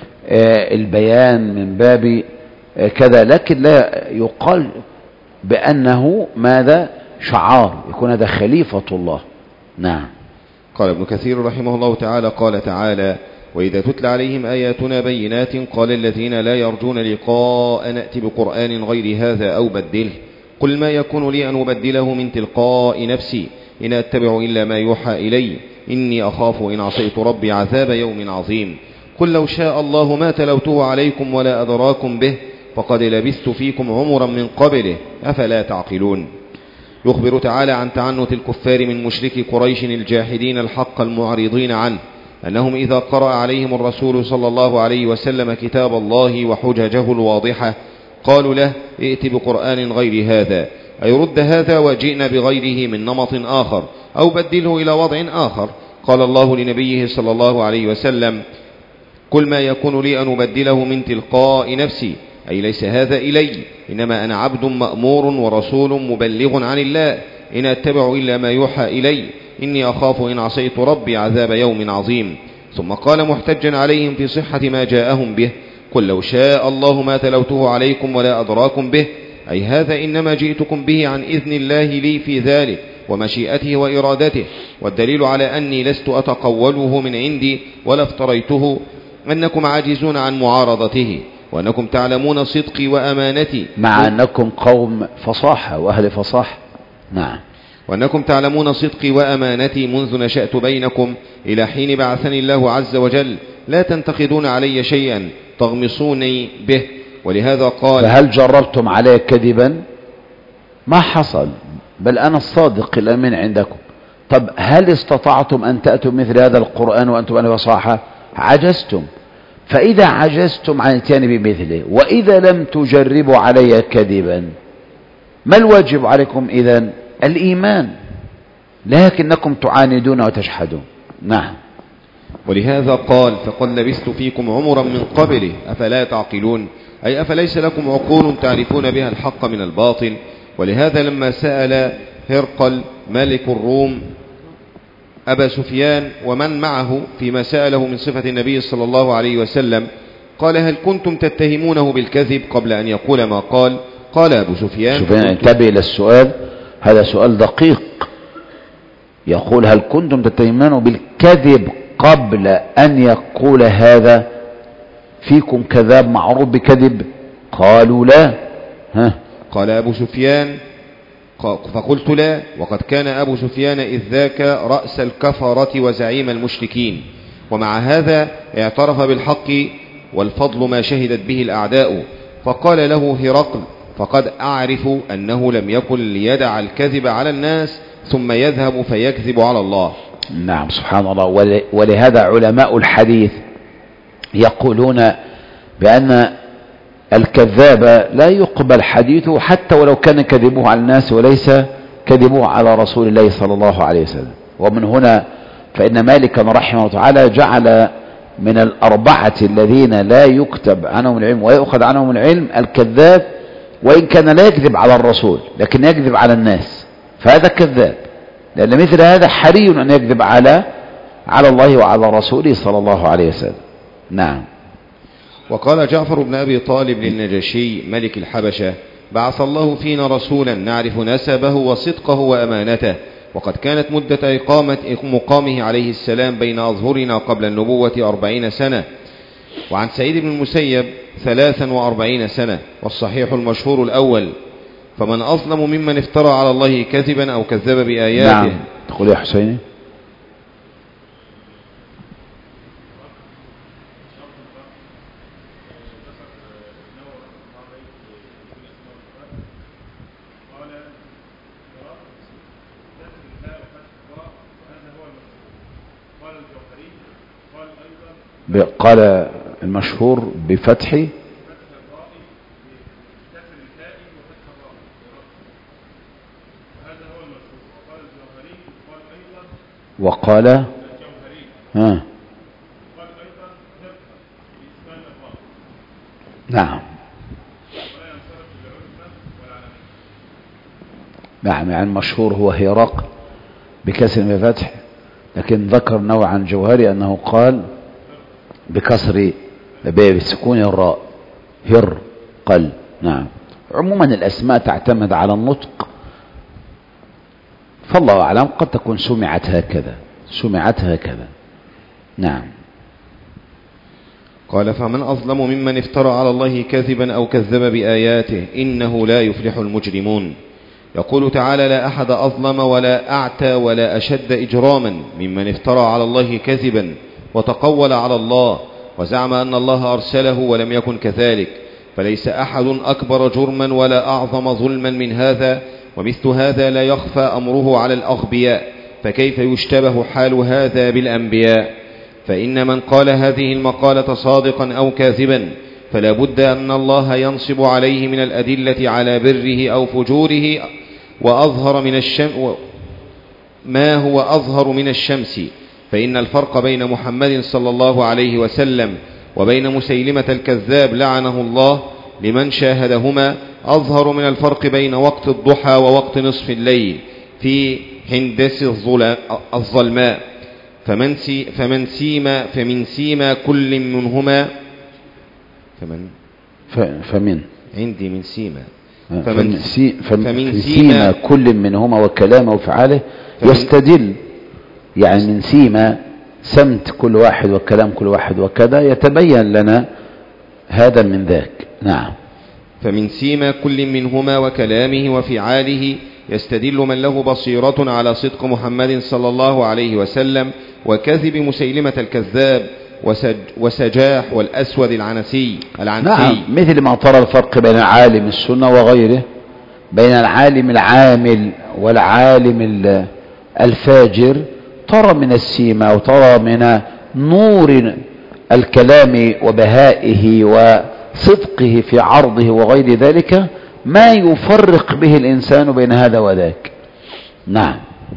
البيان، من باب كذا، لكن لا يقال بأنه ماذا شعار، يكون هذا خليفة الله. نعم. قال ابن كثير رحمه الله تعالى قال تعالى وإذا تتلى عليهم آياتنا بينات قال الذين لا يرجون لقاء نأتي بقرآن غير هذا أو بدله قل ما يكون لي أن أبدله من تلقاء نفسي إن أتبع إلا ما يوحى إلي إني أخاف إن عصيت ربي عذاب يوم عظيم قل لو شاء الله ما تلوته عليكم ولا أدراكم به فقد لبثت فيكم عمرا من قبله أفلا تعقلون. يخبر تعالى عن تعنت الكفار من مشركي قريش الجاحدين الحق المعرضين عنه أنهم إذا قرأ عليهم الرسول صلى الله عليه وسلم كتاب الله وحججه الواضحة قالوا له ائت بقرآن غير هذا، أي رد هذا وجئنا بغيره من نمط آخر أو بدله إلى وضع آخر. قال الله لنبيه صلى الله عليه وسلم قل ما يكون لي أن أبدله من تلقاء نفسي، أي ليس هذا إلي، إنما أنا عبد مأمور ورسول مبلغ عن الله إن أتبع إلا ما يوحى إلي إني أخاف إن عصيت ربي عذاب يوم عظيم. ثم قال محتجا عليهم في صحة ما جاءهم به قل لو شاء الله ما تلوته عليكم ولا أدراكم به، أي هذا إنما جئتكم به عن إذن الله لي في ذلك ومشيئته وإرادته، والدليل على أني لست أتقوله من عندي ولا افتريته أنكم عاجزون عن معارضته وأنكم تعلمون صدقي وأمانتي، مع أنكم قوم فصاحة وأهل فصاحة. نعم. وأنكم تعلمون صدقي وأمانتي منذ نشأت بينكم إلى حين بعثني الله عز وجل، لا تنتقدون علي شيئا تغمصوني به. ولهذا قال فهل جربتم علي كذبا؟ ما حصل، بل أنا الصادق الأمين عندكم. طب هل استطعتم أن تأتوا مثل هذا القرآن وأنتم أهل فصاحة؟ عجزتم. فإذا عجزتم عن الاتيان بمثله وإذا لم تجربوا علي كذبا ما الواجب عليكم إذن؟ الإيمان، لكنكم تعاندون وتجحدون. نعم. ولهذا قال فقد لبثت فيكم عمرا من قبله أفلا تعقلون، أي أفليس لكم عقول تعرفون بها الحق من الباطل. ولهذا لما سأل هرقل ملك الروم أبا سفيان ومن معه فيما سأله من صفة النبي صلى الله عليه وسلم قال هل كنتم تتهمونه بالكذب قبل أن يقول ما قال؟ قال أبو سفيان سفيان انتبه إلى السؤال، هذا سؤال دقيق. يقول هل كنتم تتهمونه بالكذب قبل أن يقول هذا؟ فيكم كذاب معروف بكذب؟ قالوا لا. ها. قال أبو سفيان فقلت لا، وقد كان أبو سفيان إذ ذاك رأس الكفرة وزعيم المشركين، ومع هذا اعترف بالحق والفضل ما شهدت به الأعداء. فقال له هرقل فقد أعرف أنه لم يكن ليدع الكذب على الناس ثم يذهب فيكذب على الله. نعم سبحان الله. ولهذا علماء الحديث يقولون بأن الكذاب لا يقبل حديثه حتى ولو كان كذبه على الناس وليس كذبه على رسول الله صلى الله عليه وسلم. ومن هنا فإن مالكا رحمه الله تعالى جعل من الأربعة الذين لا يكتب عنهم العلم ويأخذ عنهم العلم الكذاب، وإن كان لا يكذب على الرسول لكن يكذب على الناس، فهذا كذاب، لأن مثل هذا حري أن يكذب على على الله وعلى رسوله صلى الله عليه وسلم. نعم. وقال جعفر بن أبي طالب للنجاشي ملك الحبشة بعث الله فينا رسولا نعرف نسبه وصدقه وأمانته، وقد كانت مدة إقامة مقامه عليه السلام بين أظهرنا قبل النبوة أربعين سنة، وعن سعيد بن المسيب ثلاثا وأربعين سنة، والصحيح المشهور الأول فمن أظلم ممن افترى على الله كذبا أو كذب بآياته. نعم. تقول يا حسيني. قال المشهور بفتح وقال ها نعم نعم. يعني المشهور هو هرق بكسر بفتح، لكن ذكر نوعا جوهري أنه قال بكسر بسكون الراء هر قل. نعم. عموما الأسماء تعتمد على النطق، فالله أعلم قد تكون سمعت هكذا سمعت هكذا. نعم. قال فمن أظلم ممن افترى على الله كذبا أو كذب بآياته إنه لا يفلح المجرمون. يقول تعالى لا أحد أظلم ولا أعتى ولا أشد إجراما ممن افترى على الله كذبا وتقول على الله وزعم أن الله أرسله ولم يكن كذلك، فليس أحد أكبر جرما ولا أعظم ظلما من هذا، ومثل هذا لا يخفى أمره على الأغبياء، فكيف يشتبه حال هذا بالأنبياء؟ فإن من قال هذه المقالة صادقا أو كاذبا فلا بد أن الله ينصب عليه من الأدلة على بره أو فجوره وأظهر من الشمس ما هو أظهر من الشمس، فإن الفرق بين محمد صلى الله عليه وسلم وبين مسيلمة الكذاب لعنه الله لمن شاهدهما أظهر من الفرق بين وقت الضحى ووقت نصف الليل في هندس الظلماء. فمن, سي فمن, سيما فمن سيما كل منهما فمن فمن عندي من سيما فمن, سي فمن سيما كل منهما وكلامه وفعاله يستدل، يعني من سيما سمت كل واحد وكلام كل واحد وكذا يتبين لنا هذا من ذاك. نعم. فمن سيما كل منهما وكلامه وفعاله يستدل من له بصيرة على صدق محمد صلى الله عليه وسلم وكذب مسيلمة الكذاب وسج وسجاح والأسود العنسي العنسي. نعم، مثل ما ترى الفرق بين عالم السنة وغيره، بين العالم العامل والعالم الفاجر، ترى من السيما وترى من نور الكلام وبهائه وصدقه في عرضه وغير ذلك ما يفرق به الإنسان بين هذا وذاك. نعم.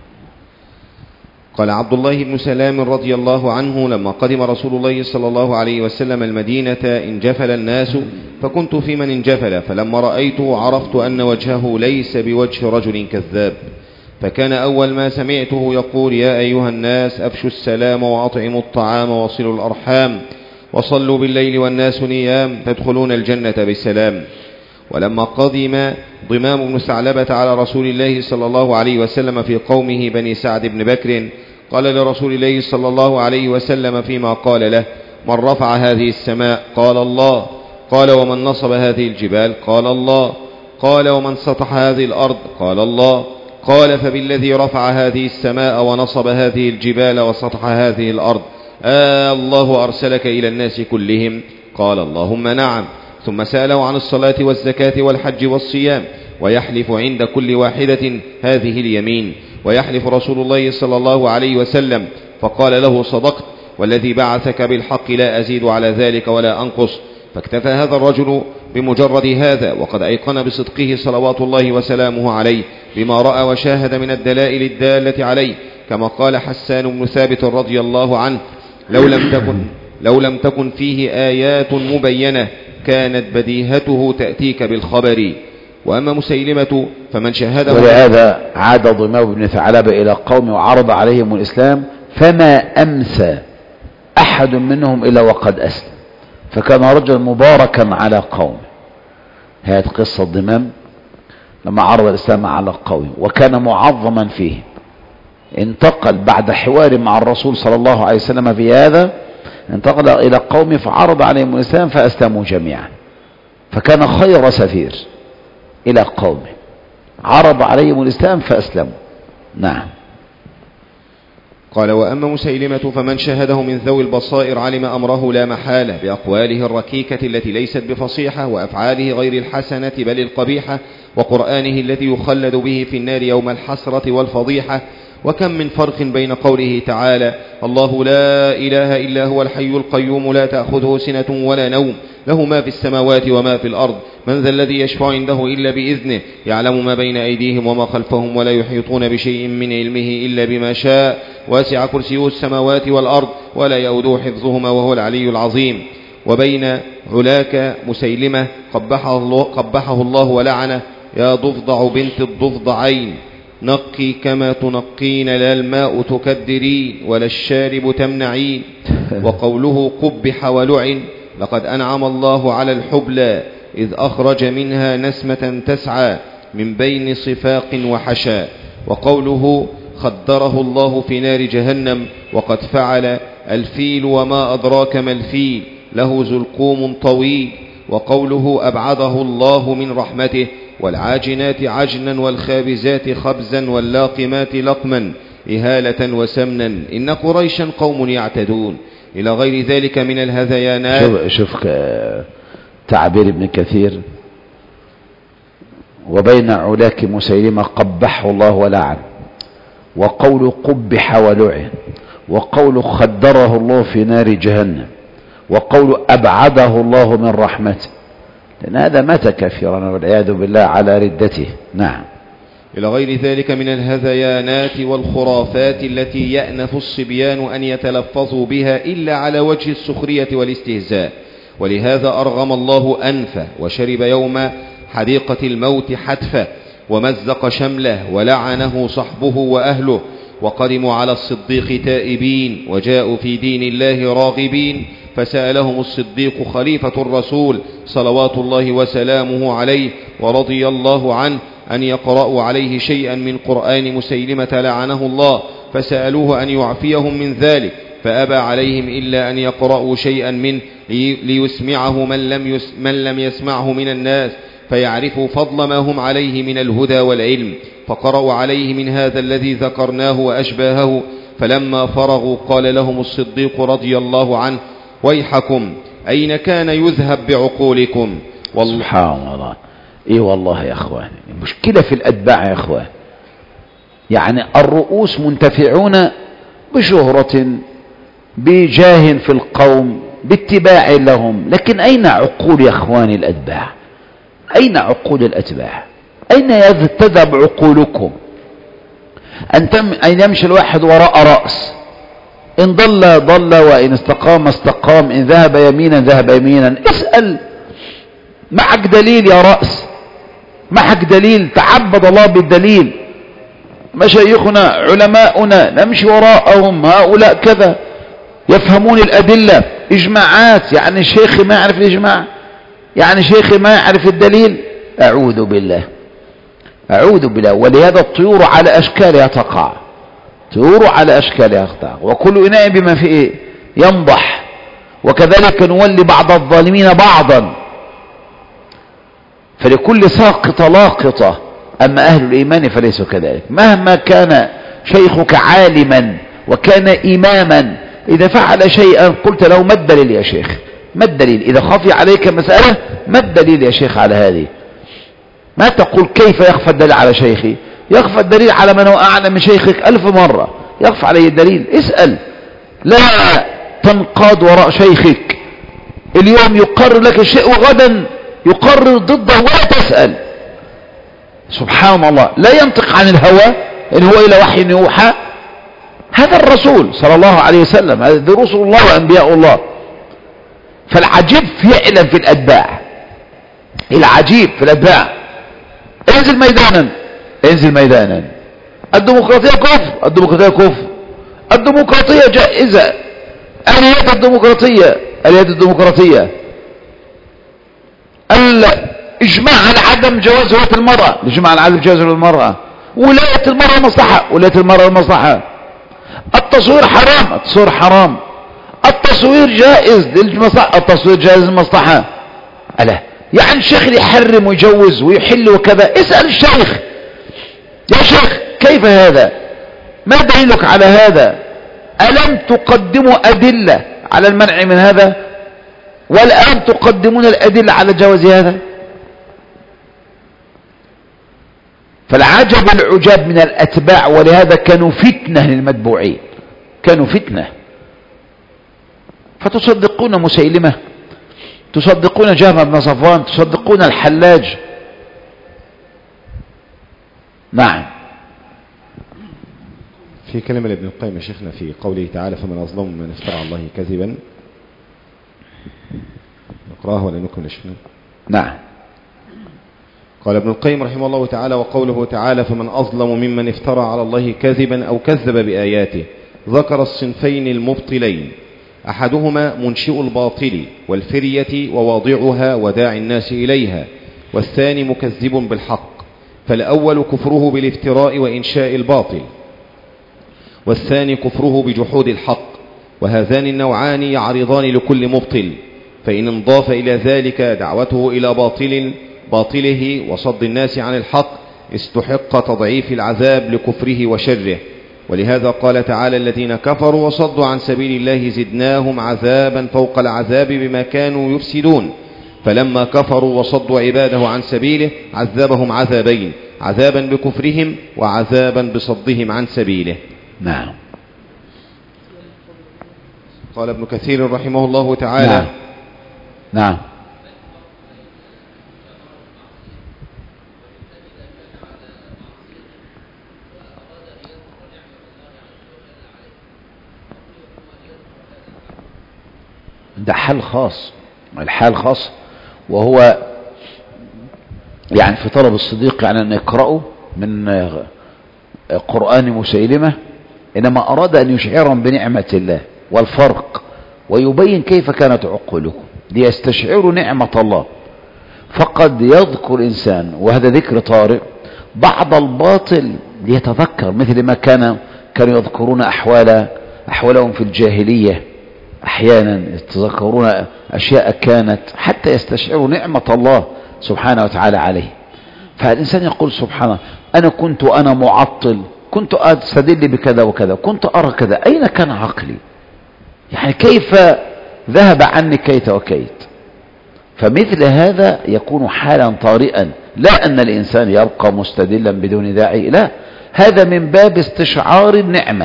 قال عبد الله بن سلام رضي الله عنه لما قدم رسول الله صلى الله عليه وسلم المدينة انجفل الناس فكنت في من انجفل، فلما رأيته عرفت أن وجهه ليس بوجه رجل كذاب، فكان أول ما سمعته يقول يا أيها الناس أفشوا السلام وأطعموا الطعام وصلوا الأرحام وصلوا بالليل والناس نيام تدخلون الجنة بالسلام. ولما قدم ضمام بن ثعلبة على رسول الله صلى الله عليه وسلم في قومه بني سعد بن بكر قال لرسول الله صلى الله عليه وسلم فيما قال له من رفع هذه السماء؟ قال الله. قال ومن نصب هذه الجبال؟ قال الله. قال ومن سطح هذه الأرض؟ قال الله. قال فبالذي رفع هذه السماء ونصب هذه الجبال وسطح هذه الأرض آه الله أرسلك إلى الناس كلهم؟ قال اللهم نعم. ثم سأله عن الصلاة والزكاة والحج والصيام، ويحلف عند كل واحدة هذه اليمين، ويحلف رسول الله صلى الله عليه وسلم فقال له صدقت والذي بعثك بالحق لا أزيد على ذلك ولا أنقص. فاكتفى هذا الرجل بمجرد هذا وقد أيقن بصدقه صلوات الله وسلامه عليه بما رأى وشاهد من الدلائل الدالة عليه، كما قال حسان بن ثابت رضي الله عنه لو لم تكن, لو لم تكن فيه آيات مبينة كانت بديهته تأتيك بالخبر. وأما مسيلمة فمن شاهده. ولهذا عاد ضمام بن ثعلبة إلى قوم وعرض عليهم الإسلام فما أمسى أحد منهم إلا وقد أسلم، فكان رجلا مباركا على قومه. هذه قصة ضمام لما عرض الإسلام على قومه وكان معظما فيه، انتقل بعد حوار مع الرسول صلى الله عليه وسلم في هذا، انتقل إلى قومه فعرض عليهم الإسلام فأسلموا جميعا، فكان خير سفير إلى قومه، عرض عليهم الإسلام فأسلموا. نعم. قال وأما مسيلمة فمن شاهده من ذوي البصائر علم أمره لا محالة بأقواله الركيكة التي ليست بفصيحة وأفعاله غير الحسنة بل القبيحة وقرآنه الذي يخلد به في النار يوم الحسرة والفضيحة. وكم من فرق بين قوله تعالى الله لا إله إلا هو الحي القيوم لا تأخذه سنة ولا نوم له ما في السماوات وما في الأرض من ذا الذي يشفع عنده إلا بإذنه يعلم ما بين أيديهم وما خلفهم ولا يحيطون بشيء من علمه إلا بما شاء واسع كرسيه السماوات والأرض ولا يؤوده حفظهما وهو العلي العظيم. وبين علاك مسيلمة قبحه الله, قبحه الله ولعنه يا ضفدع بنت الضفدعين نقي كما تنقين لا الماء تكدرين ولا الشارب تمنعين. وقوله قبح ولعن لقد أنعم الله على الحبلى إذ أخرج منها نسمة تسعى من بين صفاق وحشا. وقوله خدره الله في نار جهنم وقد فعل الفيل وما أدراك ما الفيل له زلقوم طويل. وقوله أبعده الله من رحمته والعاجنات عجنا والخابزات خبزا واللاقمات لقما إهالة وسمنا إن قريشا قوم يعتدون إلى غير ذلك من الهذيانات. شوف, شوف تعبير ابن كثير: وبين علاك مسيلمة قبحه الله ولعن، وقول قبح ولعن، وقول خدره الله في نار جهنم، وقول أبعده الله من رحمته، لأن هذا مات كافرا والعياذ بالله على ردته. نعم. إلى غير ذلك من الهذيانات والخرافات التي يأنف الصبيان أن يتلفظوا بها إلا على وجه السخرية والاستهزاء. ولهذا أرغم الله أنفه وشرب يوم حديقة الموت حتفه ومزق شمله ولعنه صحبه وأهله. وقدموا على الصديق تائبين وجاءوا في دين الله راغبين، فسألهم الصديق خليفة الرسول صلوات الله وسلامه عليه ورضي الله عنه أن يقرأوا عليه شيئا من قرآن مسيلمة لعنه الله، فسألوه أن يعفيهم من ذلك، فأبى عليهم إلا أن يقرأوا شيئا منه ليسمعه من لم, يس من لم يسمعه من الناس، فيعرفوا فضل ما هم عليه من الهدى والعلم. فقرأوا عليه من هذا الذي ذكرناه وأشباهه. فلما فرغوا قال لهم الصديق رضي الله عنه: ويحكم، أين كان يذهب بعقولكم؟ والله سبحان الله. اي والله يا اخوان، المشكلة في الاتباع يا اخوان. يعني الرؤوس منتفعون بشهرة بجاه في القوم باتباع لهم، لكن اين عقول يا اخواني الاتباع؟ اين عقول الاتباع؟ اين تذهب عقولكم؟ أين يمشي الواحد وراء رأس، إن ضل ضل وإن استقام استقام، إن ذهب يمينا ذهب يمينا. اسأل، معك دليل يا رأس، معك دليل، تعبد الله بالدليل. مشايخنا علماؤنا نمشي وراءهم، هؤلاء كذا يفهمون الأدلة، إجماعات. يعني شيخي ما يعرف الإجماع، يعني شيخي ما يعرف الدليل. أعوذ بالله، أعوذ بالله. ولهذا الطيور على أشكالها تقع، طيور على أشكالها تقع، وكل إناء بما فيه ينضح، وكذلك نولي بعض الظالمين بعضا، فلكل ساقطة لاقطة. أما أهل الإيمان فليسوا كذلك. مهما كان شيخك عالما وكان إماما، إذا فعل شيئا قلت له: ما الدليل يا شيخ؟ ما الدليل؟ إذا خفي عليك مسألة، ما الدليل يا شيخ على هذه؟ ما تقول كيف يخفى الدليل على شيخي؟ يخفى الدليل على من هو أعلم من شيخك ألف مرة، يخفى عليه الدليل. اسأل، لا تنقاد وراء شيخك. اليوم يقرر لك الشيء وغدا يقرر ضده ولا تسأل. سبحان الله، لا ينطق عن الهوى، إن هو إلى وحي يوحى. هذا الرسول صلى الله عليه وسلم، هذا رسول الله وأنبياء الله. فالعجيب فعلا في الأتباع، العجيب في الأتباع. انزل ميدانا، انزل ميدانا. الديمقراطية كفر، الديمقراطية كفر، الديمقراطية جائزة. آليات الديمقراطية، آليات الديمقراطية. الإجماع على عدم جواز ولاية المرأة، الإجماع على عدم جواز المرأة. ولاية المرأة مصلحة، ولاية المرأة مصلحة. التصوير حرام، التصوير حرام. التصوير جائز للمصلحة، التصوير جائز للمصلحة. ألا يعني الشيخ يحرم ويجوز ويحل وكذا؟ اسأل الشيخ: يا شيخ كيف هذا؟ ما دليلك على هذا؟ ألم تقدموا أدلة على المنع من هذا؟ والآن تقدمون الأدلة على جواز هذا؟ فالعجب العجاب من الأتباع، ولهذا كانوا فتنة للمتبوعين، كانوا فتنة. فتصدقون مسيلمة، تصدقون جهم بن صفوان، تصدقون الحلاج. نعم. في كلمة لابن القيم يا شيخنا في قوله تعالى: فمن أظلم من افترى على الله كذبا. نقراه ولا نكمل يا شيخنا؟ نعم. قال ابن القيم رحمه الله تعالى: وقوله تعالى: فمن أظلم ممن افترى على الله كذبا أو كذب بآياته، ذكر الصنفين المبطلين: أحدهما منشئ الباطل والفرية وواضعها وداعي الناس إليها، والثاني مكذب بالحق. فالأول كفره بالافتراء وإنشاء الباطل، والثاني كفره بجحود الحق. وهذان النوعان يعرضان لكل مبطل، فإن انضاف إلى ذلك دعوته إلى باطل باطله وصد الناس عن الحق استحق تضعيف العذاب لكفره وشره. ولهذا قال تعالى: الذين كفروا وصدوا عن سبيل الله زدناهم عذابا فوق العذاب بما كانوا يفسدون. فلما كفروا وصدوا عباده عن سبيله عذبهم عذابين: عذابا بكفرهم وعذابا بصدهم عن سبيله. نعم. قال ابن كثير رحمه الله تعالى: نعم, نعم. ده حال خاص، الحال خاص، وهو يعني في طلب الصديق يعني أن يقرأه من قرآن مسيلمة، إنما أراد أن يشعرهم بنعمة الله والفرق ويبين كيف كانت عقولهم ليستشعروا نعمة الله. فقد يذكر إنسان، وهذا ذكر طارئ، بعض الباطل ليتذكر، مثل ما كان كانوا يذكرون أحوال أحوالهم في الجاهلية، أحيانا يتذكرون أشياء كانت حتى يستشعروا نعمة الله سبحانه وتعالى عليه. فالإنسان يقول: سبحانه، أنا كنت أنا معطل، كنت أستدل بكذا وكذا، كنت أرى كذا، أين كان عقلي؟ يعني كيف ذهب عني كيت وكيت؟ فمثل هذا يكون حالا طارئا، لا أن الإنسان يبقى مستدلا بدون داعي، لا، هذا من باب استشعار النعمة.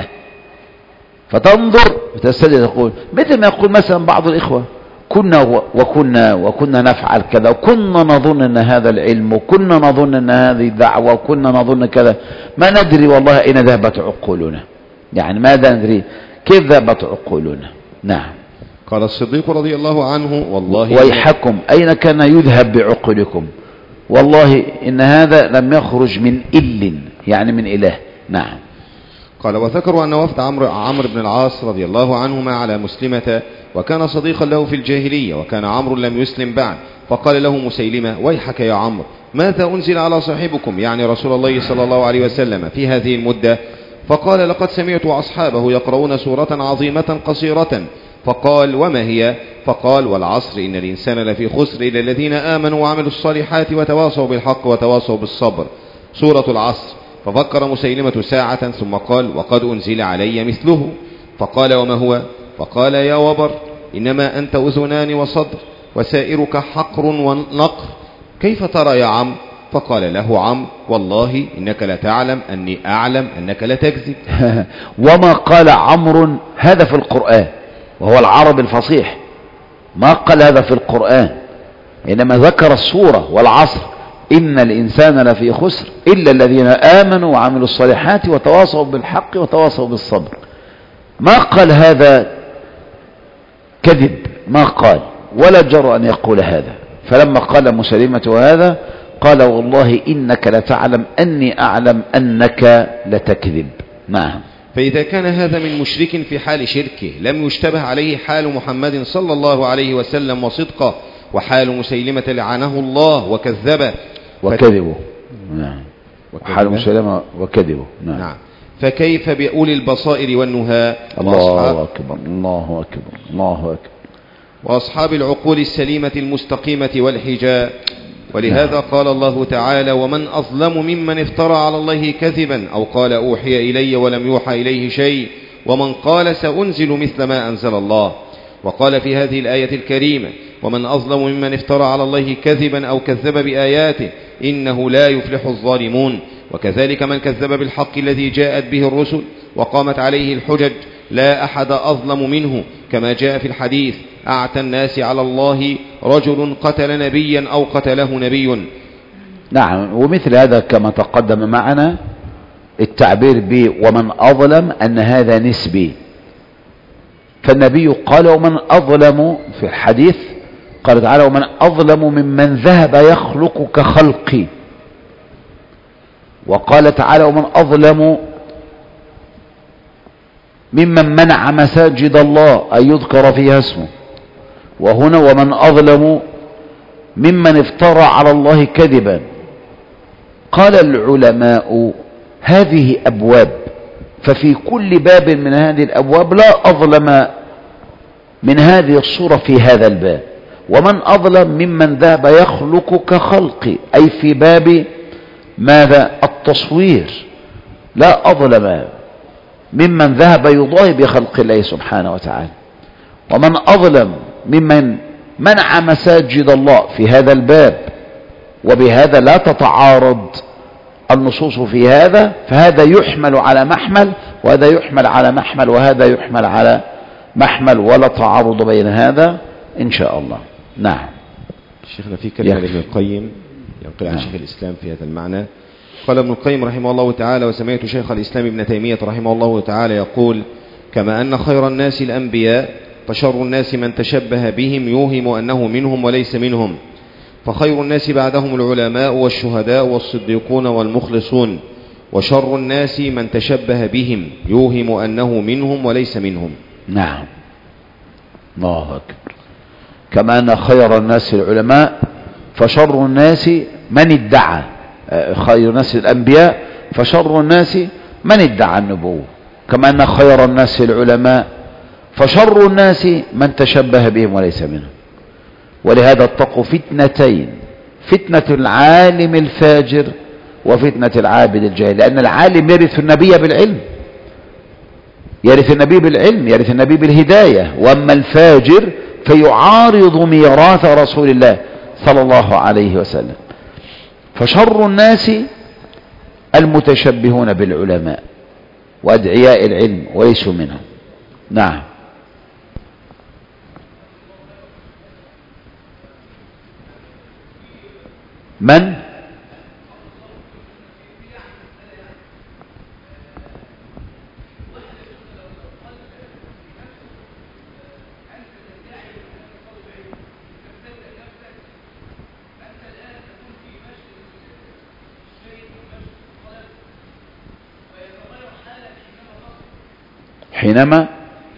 فتنظر وتستدل، تقول مثل ما يقول مثلا بعض الإخوة: كنا وكنا وكنا نفعل كذا، وكنا نظن أن هذا العلم، وكنا نظن أن هذه الدعوة، وكنا نظن كذا، ما ندري والله أين ذهبت عقولنا. يعني ماذا ندري كيف ذهبت عقولنا. نعم. قال الصديق رضي الله عنه: والله ويحكم أين كان يذهب بعقولكم، والله إن هذا لم يخرج من إل، يعني من إله. نعم. قال: وذكروا أن وفد عمرو عمرو بن العاص رضي الله عنهما على مسلمة، وكان صديقا له في الجاهلية، وكان عمرو لم يسلم بعد، فقال له مسيلمة: ويحك يا عمرو، ماذا أنزل على صاحبكم، يعني رسول الله صلى الله عليه وسلم، في هذه المدة؟ فقال: لقد سمعت أصحابه يقرؤون سورة عظيمة قصيرة. فقال: وما هي؟ فقال: والعصر إن الإنسان لفي خسر إلا الذين آمنوا وعملوا الصالحات وتواصوا بالحق وتواصوا بالصبر، سورة العصر. ففكر مسيلمة ساعة ثم قال: وقد أنزل علي مثله. فقال: وما هو؟ فقال: يا وبر، إنما أنت أذنان وصدر، وسائرك حقر ونقر، كيف ترى يا عم؟ فقال له عم: والله إنك لتعلم أني أعلم أنك لتكذب. وما قال عمرو هذا في القرآن، وهو العرب الفصيح، ما قال هذا في القرآن، إنما ذكر السورة والعصر، إن الإنسان لفي خسر إلا الذين آمنوا وعملوا الصالحات وتواصوا بالحق وتواصوا بالصبر. ما قال هذا كذب، ما قال، ولا جرى أن يقول هذا. فلما قال مسلمة هذا قال: والله إنك لتعلم أني أعلم أنك لتكذب. نعم. فإذا كان هذا من مشرك في حال شركه لم يشتبه عليه حال محمد صلى الله عليه وسلم وصدقه، وحال مسيلمة لعنه الله وكذبه وكذبه. نعم. حال مسيلمة وكذبه. نعم. نعم. فكيف بأولي البصائر والنهى؟ الله أكبر، الله أكبر، الله أكبر. وأصحاب العقول السليمة المستقيمة والحجاء. ولهذا قال الله تعالى: ومن أظلم ممن افترى على الله كذبا أو قال أوحي إلي ولم يوحى إليه شيء، ومن قال سأنزل مثل ما أنزل الله. وقال في هذه الآية الكريمة: ومن أظلم ممن افترى على الله كذبا أو كذب بآياته إنه لا يفلح الظالمون. وكذلك من كذب بالحق الذي جاءت به الرسل وقامت عليه الحجج لا أحد أظلم منه، كما جاء في الحديث: أعتى الناس على الله رجل قتل نبيا أو قتله نبي. نعم. ومثل هذا كما تقدم معنا التعبير ب ومن أظلم أن هذا نسبي، فالنبي قال: ومن أظلم في الحديث قال تعالى: ومن أظلم ممن ذهب يخلق كخلقي. وقال تعالى: ومن أظلم ممن منع مساجد الله أن يذكر فيها اسمه. وهنا ومن أظلم ممن افترى على الله كذبا. قال العلماء: هذه أبواب، ففي كل باب من هذه الأبواب لا أظلم من هذه الصورة في هذا الباب، ومن أظلم ممن ذهب يخلق كخلقي، أي في باب ماذا؟ التصوير. لا أظلم ممن ذهب يضاهي بخلق الله سبحانه وتعالى. ومن أظلم ممن منع مساجد الله في هذا الباب، وبهذا لا تتعارض النصوص في هذا، فهذا يحمل على محمل وهذا يحمل على محمل وهذا يحمل على محمل، ولا تعارض بين هذا إن شاء الله. نعم. شيخنا في كلمة ابن القيم ينقل عن شيخ الإسلام في هذا المعنى. قال ابن القيم رحمه الله تعالى: وسمعت شيخ الإسلام ابن تيمية رحمه الله تعالى يقول: كما أن خير الناس الأنبياء، فشر الناس من تشبه بهم يوهم أنه منهم وليس منهم، فخير الناس بعدهم العلماء والشهداء والصديقون والمخلصون، وشر الناس من تشبه بهم يوهم أنه منهم وليس منهم. نعم. الله أكبر. كما أن خير الناس العلماء، فشر الناس من ادعى، خير الناس الأنبياء، فشر الناس من ادعى النبوة. كما أن خير الناس العلماء، فشر الناس من تشبه بهم وليس منهم. ولهذا اتقوا فتنتين: فتنة العالم الفاجر وفتنة العابد الجاهل. لأن العالم يرث النبي بالعلم، يرث النبي بالعلم، يرث النبي بالهداية. وأما الفاجر فيعارض ميراث رسول الله صلى الله عليه وسلم. فشر الناس المتشبهون بالعلماء وأدعياء العلم وليسوا منهم. نعم. من؟ حينما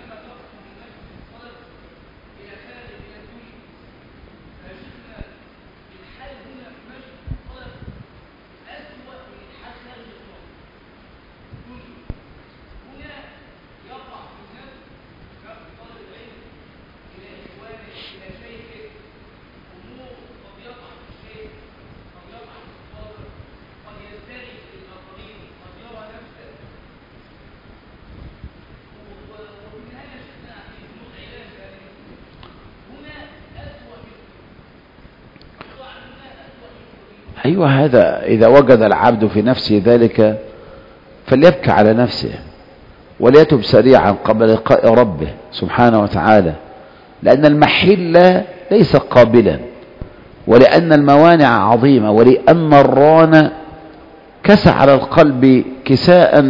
أيوة، هذا إذا وجد العبد في نفسه ذلك فليبكي على نفسه وليتب سريعا قبل لقاء ربه سبحانه وتعالى، لأن المحل ليس قابلا، ولأن الموانع عظيمة، ولأن الران كسى على القلب كساء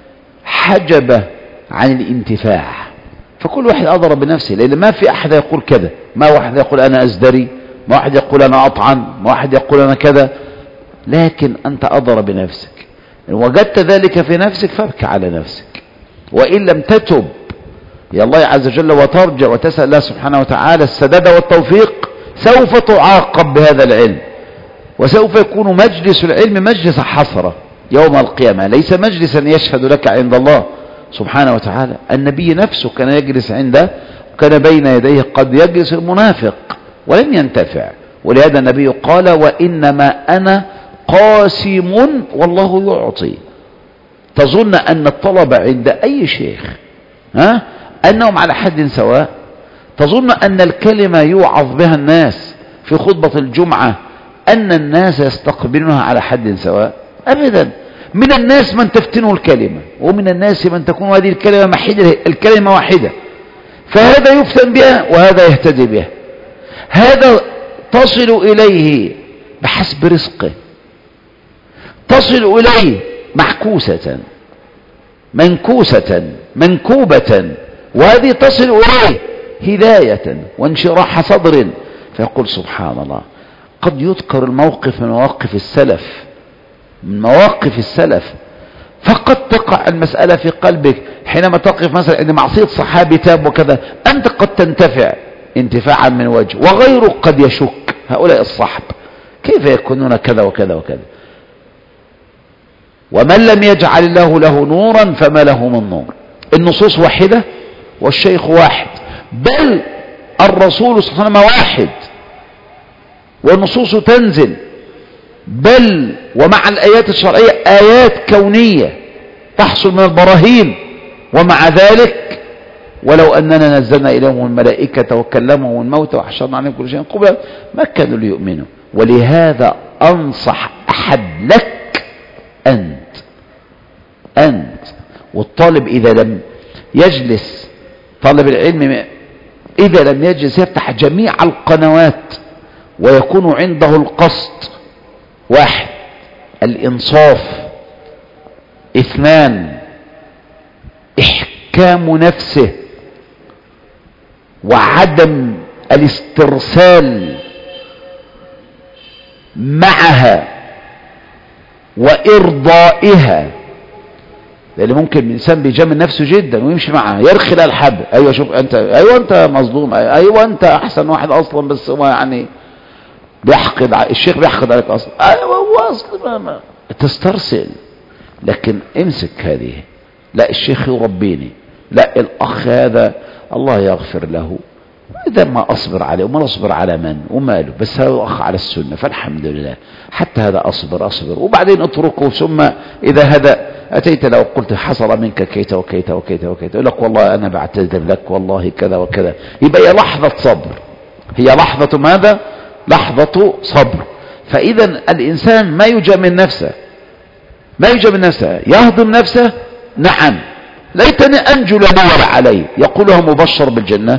حجبه عن الانتفاع. فكل واحد أضرب بنفسه، لأن ما في أحد يقول كذا، ما واحد يقول أنا أزدري، ما واحد يقول أنا أطعن، ما واحد يقول أنا كذا، لكن أنت أضرب بنفسك. إن وجدت ذلك في نفسك فابكي على نفسك، وإن لم تتب يا الله عز وجل وترجع وتسأل الله سبحانه وتعالى السداد والتوفيق، سوف تعاقب بهذا العلم، وسوف يكون مجلس العلم مجلس حسرة يوم القيامة، ليس مجلسا يشهد لك عند الله سبحانه وتعالى. النبي نفسه كان يجلس عنده، وكان بين يديه قد يجلس المنافق ولن ينتفع. ولهذا النبي قال: وإنما أنا قاسم والله يعطي. تظن أن الطلبة عند أي شيخ ها أنهم على حد سواء؟ تظن أن الكلمة يوعظ بها الناس في خطبة الجمعة أن الناس يستقبلونها على حد سواء؟ أبدا. من الناس من تفتنه الكلمة، ومن الناس من تكون هذه الكلمة محيدة، الكلمة واحدة، فهذا يفتن بها وهذا يهتدي بها. هذا تصل إليه بحسب رزقه، تصل إليه معكوسة منكوسة منكوبة، وهذه تصل إليه هداية وانشراح صدر. فيقول سبحان الله، قد يذكر الموقف من مواقف السلف، من مواقف السلف، فقد تقع المسألة في قلبك حينما تقف مثلا عند معصية صحابي تاب وكذا، أنت قد تنتفع انتفاعا من وجه، وغيرك قد يشك، هؤلاء الصحب كيف يكونون كذا وكذا وكذا. ومن لم يجعل الله له نورا فما له من نور. النصوص واحدة والشيخ واحد، بل الرسول صلى الله عليه وسلم واحد. والنصوص تنزل، بل ومع الآيات الشرعية آيات كونية تحصل من البراهين، ومع ذلك ولو أننا نزلنا إليهم الملائكة وكلمهم الموتى وحشرنا عليهم كل شيء قبلا ما كانوا ليؤمنوا. ولهذا أنصح أحد لك أنت أنت والطالب إذا لم يجلس، طالب العلم إذا لم يجلس يفتح جميع القنوات ويكون عنده القصد: واحد، الإنصاف; اثنان، إحكام نفسه وعدم الاسترسال معها وإرضائها، لأن ممكن الإنسان بيجامل نفسه جدا ويمشي معها يرخي لها الحبل: أيوة شوف أنت، أيوة أنت مظلوم، أيوة أنت أحسن واحد أصلا، بس هو يعني بيحقد، الشيخ بيحقد عليك أصلا، أيوة هو أصلا ما تسترسل. لكن امسك هذه، لا الشيخ يربيني، لا الأخ هذا الله يغفر له، إذا ما أصبر عليه وما أصبر على من وماله، بس هذا أخ على السنة فالحمد لله، حتى هذا أصبر أصبر وبعدين اتركه. ثم إذا هذا أتيت لو قلت حصل منك كيت وكيت وكيت وكيت، يقول لك والله أنا بعتذر لك والله كذا وكذا، يبقى هي لحظة صبر، هي لحظة ماذا؟ لحظة صبر. فإذا الإنسان ما يجامل نفسه، ما يجامل نفسه، يهضم نفسه. نعم، ليتني أنجو لنور علي، يقولها مبشر بالجنة،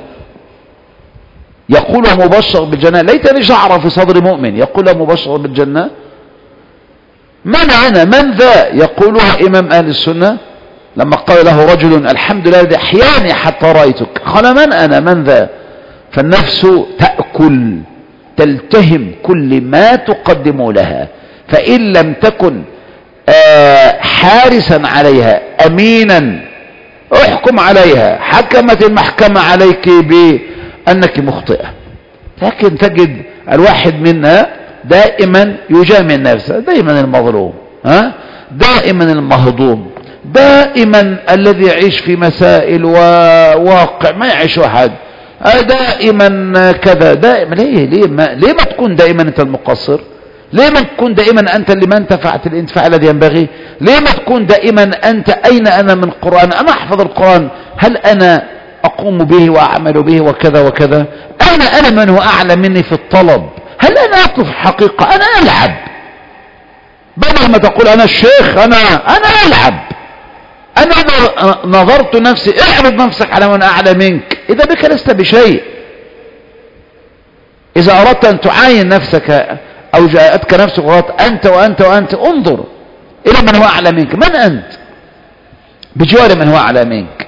يقولها مبشر بالجنة، ليتني شعر في صدر مؤمن، يقولها مبشر بالجنة. من أنا؟ من ذا؟ يقولها إمام أهل السنة لما قال له رجل: الحمد لله الذي أحياني حتى رأيتك، قال: من أنا؟ من ذا؟ فالنفس تأكل تلتهم كل ما تقدم لها، فإن لم تكن آه حارسا عليها أمينا احكم عليها، حكمت المحكمة عليك بأنك مخطئة. لكن تجد الواحد منا دائما يجامل نفسه، دائما المظلوم، ها؟ دائما المهضوم، دائما الذي يعيش في مسائل وواقع ما يعيش أحد، دائما كذا، دائما. ليه ليه ما, ليه ما تكون دائما أنت المقصر؟ ليه ما تكون دائما أنت اللي ما انتفعت الانتفاع الذي ينبغي؟ ليه ما تكون دائما أنت أين أنا من القرآن؟ أنا أحفظ القرآن، هل أنا أقوم به وأعمل به وكذا وكذا؟ أنا أنا من هو أعلى مني في الطلب؟ هل أنا أطلب حقيقة؟ أنا ألعب، بدل ما تقول أنا الشيخ، أنا أنا ألعب، أنا نظرت نفسي. اعرض نفسك على من أعلى منك، إذا بك لست بشيء. إذا أردت أن تعاين نفسك أو جاءتك نفسك وقالت أنت وأنت وأنت، انظر إلى من هو أعلى منك. من أنت بجوار من هو أعلى منك؟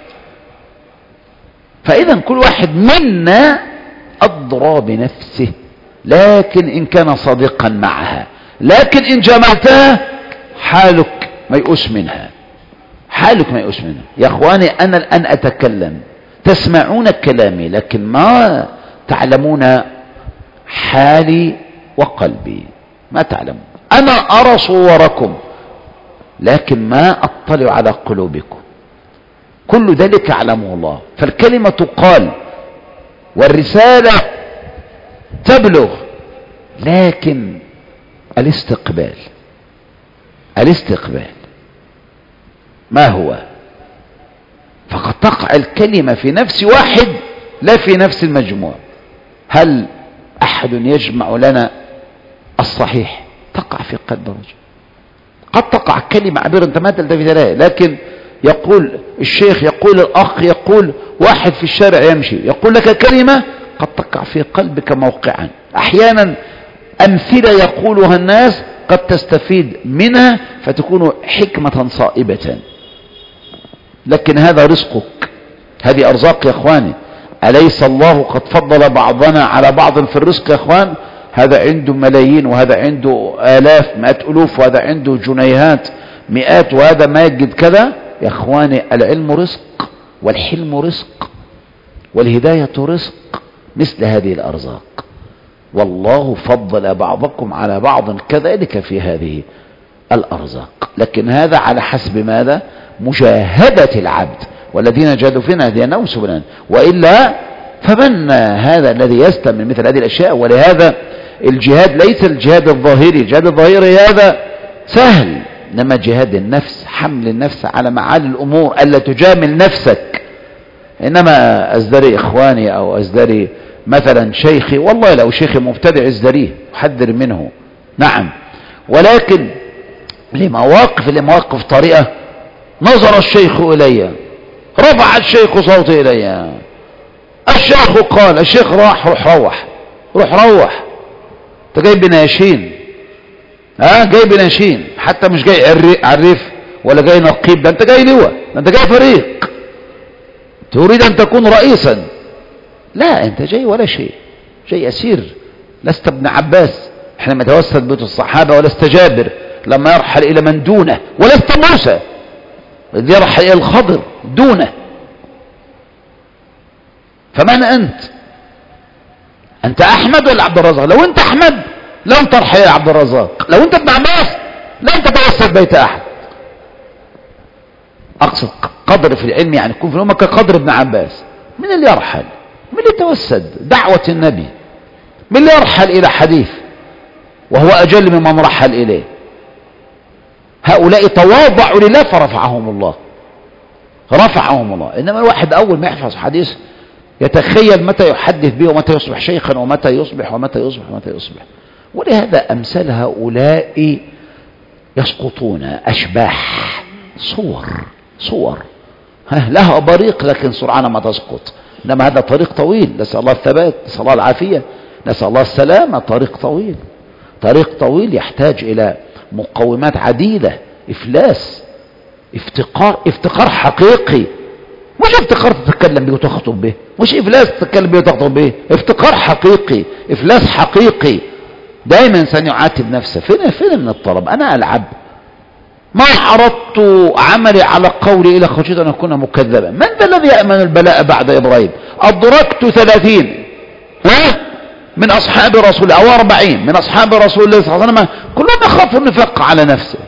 فإذا كل واحد منا أضرى بنفسه، لكن إن كان صادقا معها. لكن إن جاملتها حالك ميؤوس منها، حالك ميؤوس منها. يا أخواني أنا الآن أتكلم، تسمعون كلامي لكن ما تعلمون حالي وقلبي، ما تعلمون. أنا أرى صوركم لكن ما أطلع على قلوبكم، كل ذلك يعلمه الله. فالكلمة تقال والرسالة تبلغ، لكن الاستقبال الاستقبال ما هو؟ فقد تقع الكلمة في نفس واحد لا في نفس المجموع. هل أحد يجمع لنا الصحيح؟ تقع في قلب رجل. قد تقع كلمة عبيرة أنت ما تلتفت لها، لكن يقول الشيخ، يقول الأخ، يقول واحد في الشارع يمشي يقول لك كلمة قد تقع في قلبك موقعا. أحيانا أمثلة يقولها الناس قد تستفيد منها فتكون حكمة صائبة، لكن هذا رزقك، هذه أرزاق يا أخواني. أليس الله قد فضل بعضنا على بعض في الرزق يا أخوان؟ هذا عنده ملايين وهذا عنده آلاف مئات ألوف وهذا عنده جنيهات مئات وهذا ما يجد كذا. يا أخواني العلم رزق والحلم رزق والهداية رزق، مثل هذه الأرزاق. والله فضل بعضكم على بعض كذلك في هذه الأرزاق، لكن هذا على حسب ماذا؟ مجاهدة العبد، والذين جاهدوا فينا هديناهم سبلنا، وإلا فمن هذا الذي يستمع مثل هذه الأشياء؟ ولهذا الجهاد ليس الجهاد الظاهري، الجهاد الظاهري هذا سهل، إنما جهاد النفس، حمل النفس على معالي الأمور، ألا تجامل نفسك. إنما أزدري إخواني أو أزدري مثلا شيخي، والله لو شيخي مبتدع ازدريه وحذر منه، نعم، ولكن لمواقف لمواقف طريقة. نظر الشيخ إلي، رفع الشيخ صوته إلي، الشيخ قال، الشيخ راح، روح روح روح روح انت جاي بناشين، ها جاي بناشين، حتى مش جاي عريف ولا جاي نقيب، ده انت جاي لواء، ده انت جاي فريق، تريد ان تكون رئيسا، لا انت جاي ولا شيء، جاي اسير، لست ابن عباس احنا متوسط بيت الصحابة، ولست جابر لما يرحل الى من دونه، ولست موسى الذي يرحل الى الخضر دونه. فمن انت؟ انت احمد ولا عبد الرزاق؟ لو انت احمد لن ترحل الى عبد الرزاق، لو انت ابن عباس لن تتوسط بيت احد. اقصد قدر في العلم يعني يكون في امك كقدر ابن عباس. من اللي يرحل؟ من اللي يتوسد دعوة النبي؟ من اللي يرحل الى حديث وهو اجل ممن رحل اليه؟ هؤلاء تواضعوا لله فرفعهم الله، رفعهم الله. انما الواحد اول ما يحفظ حديث يتخيل متى يحدث به ومتى يصبح شيخا ومتى يصبح ومتى يصبح ومتى يصبح. ولهذا امثال هؤلاء يسقطون اشباح، صور صور ها لها بريق لكن سرعان ما تسقط. انما هذا طريق طويل، نسأل الله الثبات، نسأل الله العافية، نسأل الله السلامة. طريق طويل، طريق طويل يحتاج الى مقومات عديدة، افلاس، افتقار، افتقار حقيقي، مش افتقار تتكلم به وتخطب به، مش افلاس تتكلم به وتخطب به، افتقار حقيقي، افلاس حقيقي. دائما انسان يعاتب نفسه، فين فين من الطلب؟ انا العب، ما عرضت عملي على قولي الا خشيت ان اكون مكذبا. من ذا الذي يامن البلاء بعد ابراهيم؟ ادركت ثلاثين من اصحاب رسول الله او اربعين من اصحاب رسول الله صلى الله عليه وسلم كلهم يخافوا النفاق على نفسه.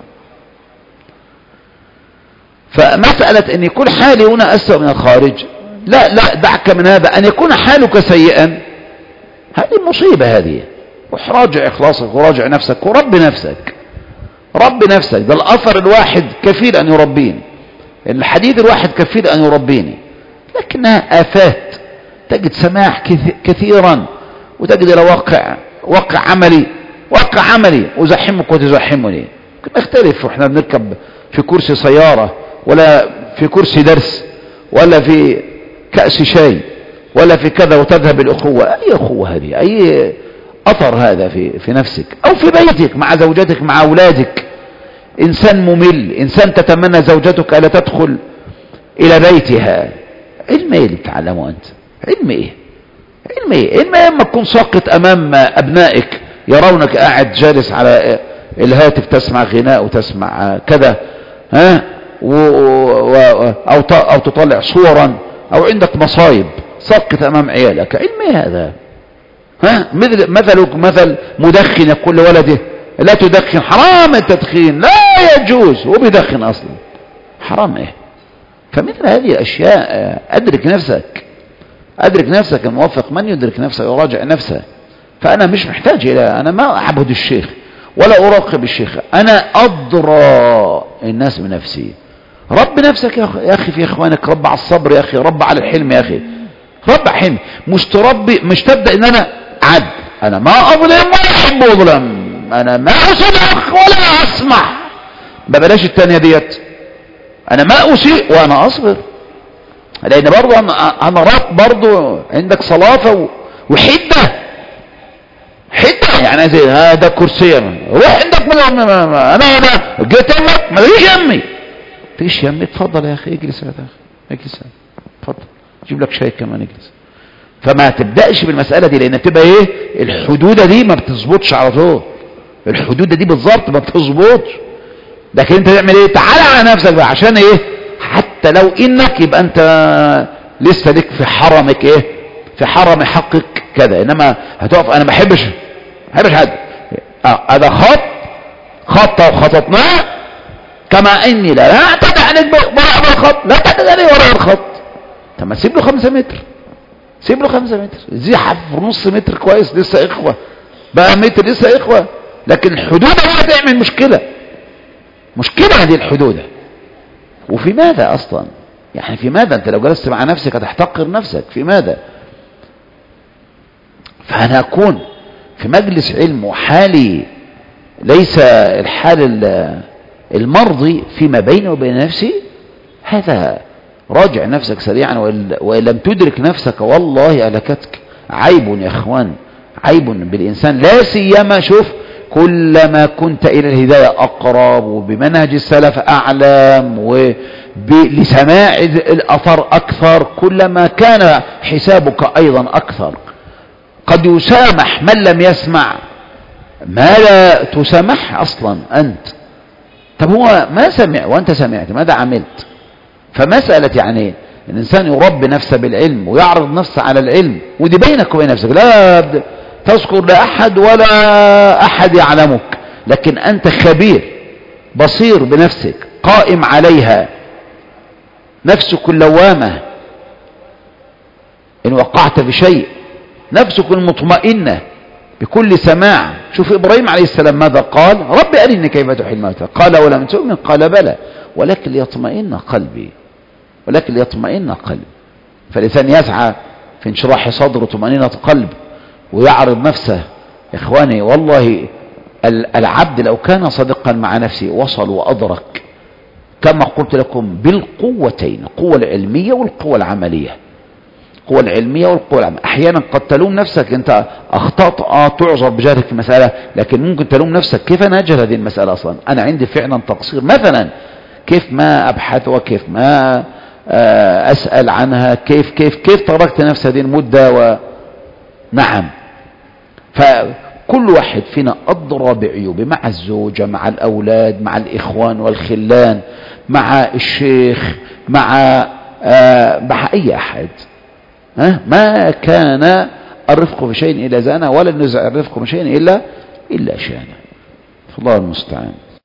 فمسألة ان يكون حالي هنا اسوأ من الخارج، لا لا دعك من هذا. ان يكون حالك سيئا هذه مصيبة، هذه. وراجع اخلاصك وراجع نفسك ورب نفسك، رب نفسك. ده الاثر الواحد كفيل ان يربيني، الحديث الواحد كفيل ان يربيني، لكنها افات. تجد سماح كثيرا وتجد الى واقع واقع عملي واقع عملي ازحمك وتزحمني. نختلف واحنا بنركب في كرسي سيارة ولا في كرسي درس ولا في كأس شاي ولا في كذا، وتذهب الأخوة. أي أخوة هذه؟ أي أثر هذا في في نفسك أو في بيتك مع زوجتك مع أولادك؟ إنسان ممل، إنسان تتمنى زوجتك ألا تدخل إلى بيتها. علم إيه اللي بتعلمه أنت؟ علم إيه؟ علم إيه؟ علم إيه لما تكون ساقط أمام أبنائك يرونك قاعد جالس على الهاتف تسمع غناء وتسمع كذا، ها و... و... أو ت... أو تطلع صورا، أو عندك مصايب ساقط أمام عيالك. علم إيه هذا؟ ها مثل مثلك مثل مدخن يقول لولده لا تدخن، حرام التدخين، لا يجوز، وبيدخن أصلا، حرام إيه؟ فمثل هذه الأشياء أدرك نفسك، أدرك نفسك. الموفق من يدرك نفسه ويراجع نفسه. فأنا مش محتاج إلى، أنا ما أعبد الشيخ ولا أراقب الشيخ، أنا أضرى الناس بنفسي. رب نفسك يا أخي في إخوانك، رب على الصبر يا أخي، رب على الحلم يا أخي، رب على الحلم. مش تربي، مش تبدأ إن أنا عد، أنا ما أظلم ولا أحب أظلم، أنا ما أصدق ولا أسمح. ببلاش التانية ديت، أنا ما أسيء وأنا أصبر، لأن برضو أنا راك برضو عندك صلافة وحدة، حدة يعني زي هذا كرسي، روح عندك من أنا أنا جيت أمك ما تجيش يمي، تجيش يمي، اتفضل يا أخي اجلس يا أخي اجلس، اتفضل جيب لك شاي كمان اجلس. فما تبدأش بالمسألة دي، لأن بتبقى إيه الحدودة دي ما بتظبطش على طول، الحدودة دي بالظبط ما بتظبطش. لكن أنت تعمل إيه؟ تعالى على نفسك بقى، عشان إيه؟ حتى لو إنك يبقى أنت لسه لك في حرمك إيه؟ في حرم حقك كذا. إنما هتقف أنا ما بحبش ما بحبش حد، هذا آه خط خط وخططناه، كما إني لا أعتدى عليك وراء الخط لا تعتدى عليه وراء الخط. طب ما سيب له خمسة متر، سيب له خمسة متر، زيحف في نص متر كويس، لسه إخوة بقى متر لسه إخوة، لكن الحدود هي تعمل مشكلة، مشكلة هذه الحدود. وفي ماذا أصلا؟ يعني في ماذا؟ أنت لو جلست مع نفسك هتحتقر نفسك في ماذا؟ فأنا أكون في مجلس علم وحالي ليس الحال المرضي فيما بيني وبين نفسي، هذا راجع نفسك سريعا، وإن لم تدرك نفسك والله أهلكتك. عيب يا إخوان، عيب بالإنسان، لا سيما شوف كلما كنت إلى الهداية أقرب وبمنهج السلف أعلم ولسماع الأثر أكثر، كلما كان حسابك أيضا أكثر. قد يسامح من لم يسمع ما لا تسامح أصلا أنت. طب هو ما سمع وأنت سمعت، ماذا عملت؟ فمسألة يعني الإنسان يربي نفسه بالعلم ويعرض نفسه على العلم، ودي بينك وبين نفسك، لا تذكر لأحد ولا أحد يعلمك، لكن أنت خبير بصير بنفسك قائم عليها، نفسك اللوامة إن وقعت في شيء، نفسك المطمئنة بكل سماع. شوف إبراهيم عليه السلام ماذا قال؟ رب أرني كيف تحيي الموتى، قال ولم تؤمن، قال بلى ولكن ليطمئن قلبي، ولكن ليطمئن قلبي. فالإنسان يسعى في انشراح صدر وطمأنينة قلب ويعرض نفسه. إخواني والله العبد لو كان صادقا مع نفسه وصل وأدرك كما قلت لكم بالقوتين، القوة العلمية والقوة العملية. القوة العلمية والقوة العملية. أحيانا قد تلوم نفسك، أنت أخطأت آه تعذر بجهلك في المسألة، لكن ممكن تلوم نفسك كيف أنا أجهل هذه المسألة أصلا، أنا عندي فعلا تقصير مثلا، كيف ما أبحث وكيف ما أسأل عنها، كيف كيف كيف تركت نفس هذه المدة و... نعم. فكل واحد فينا أضرى بعيوبه، مع الزوجة، مع الأولاد، مع الإخوان والخلان، مع الشيخ، مع آه مع أي أحد. ها؟ ما كان الرفق بشيء إلا زانه، ولا النزع الرفق بشيء إلا إلا شانه. الله المستعان.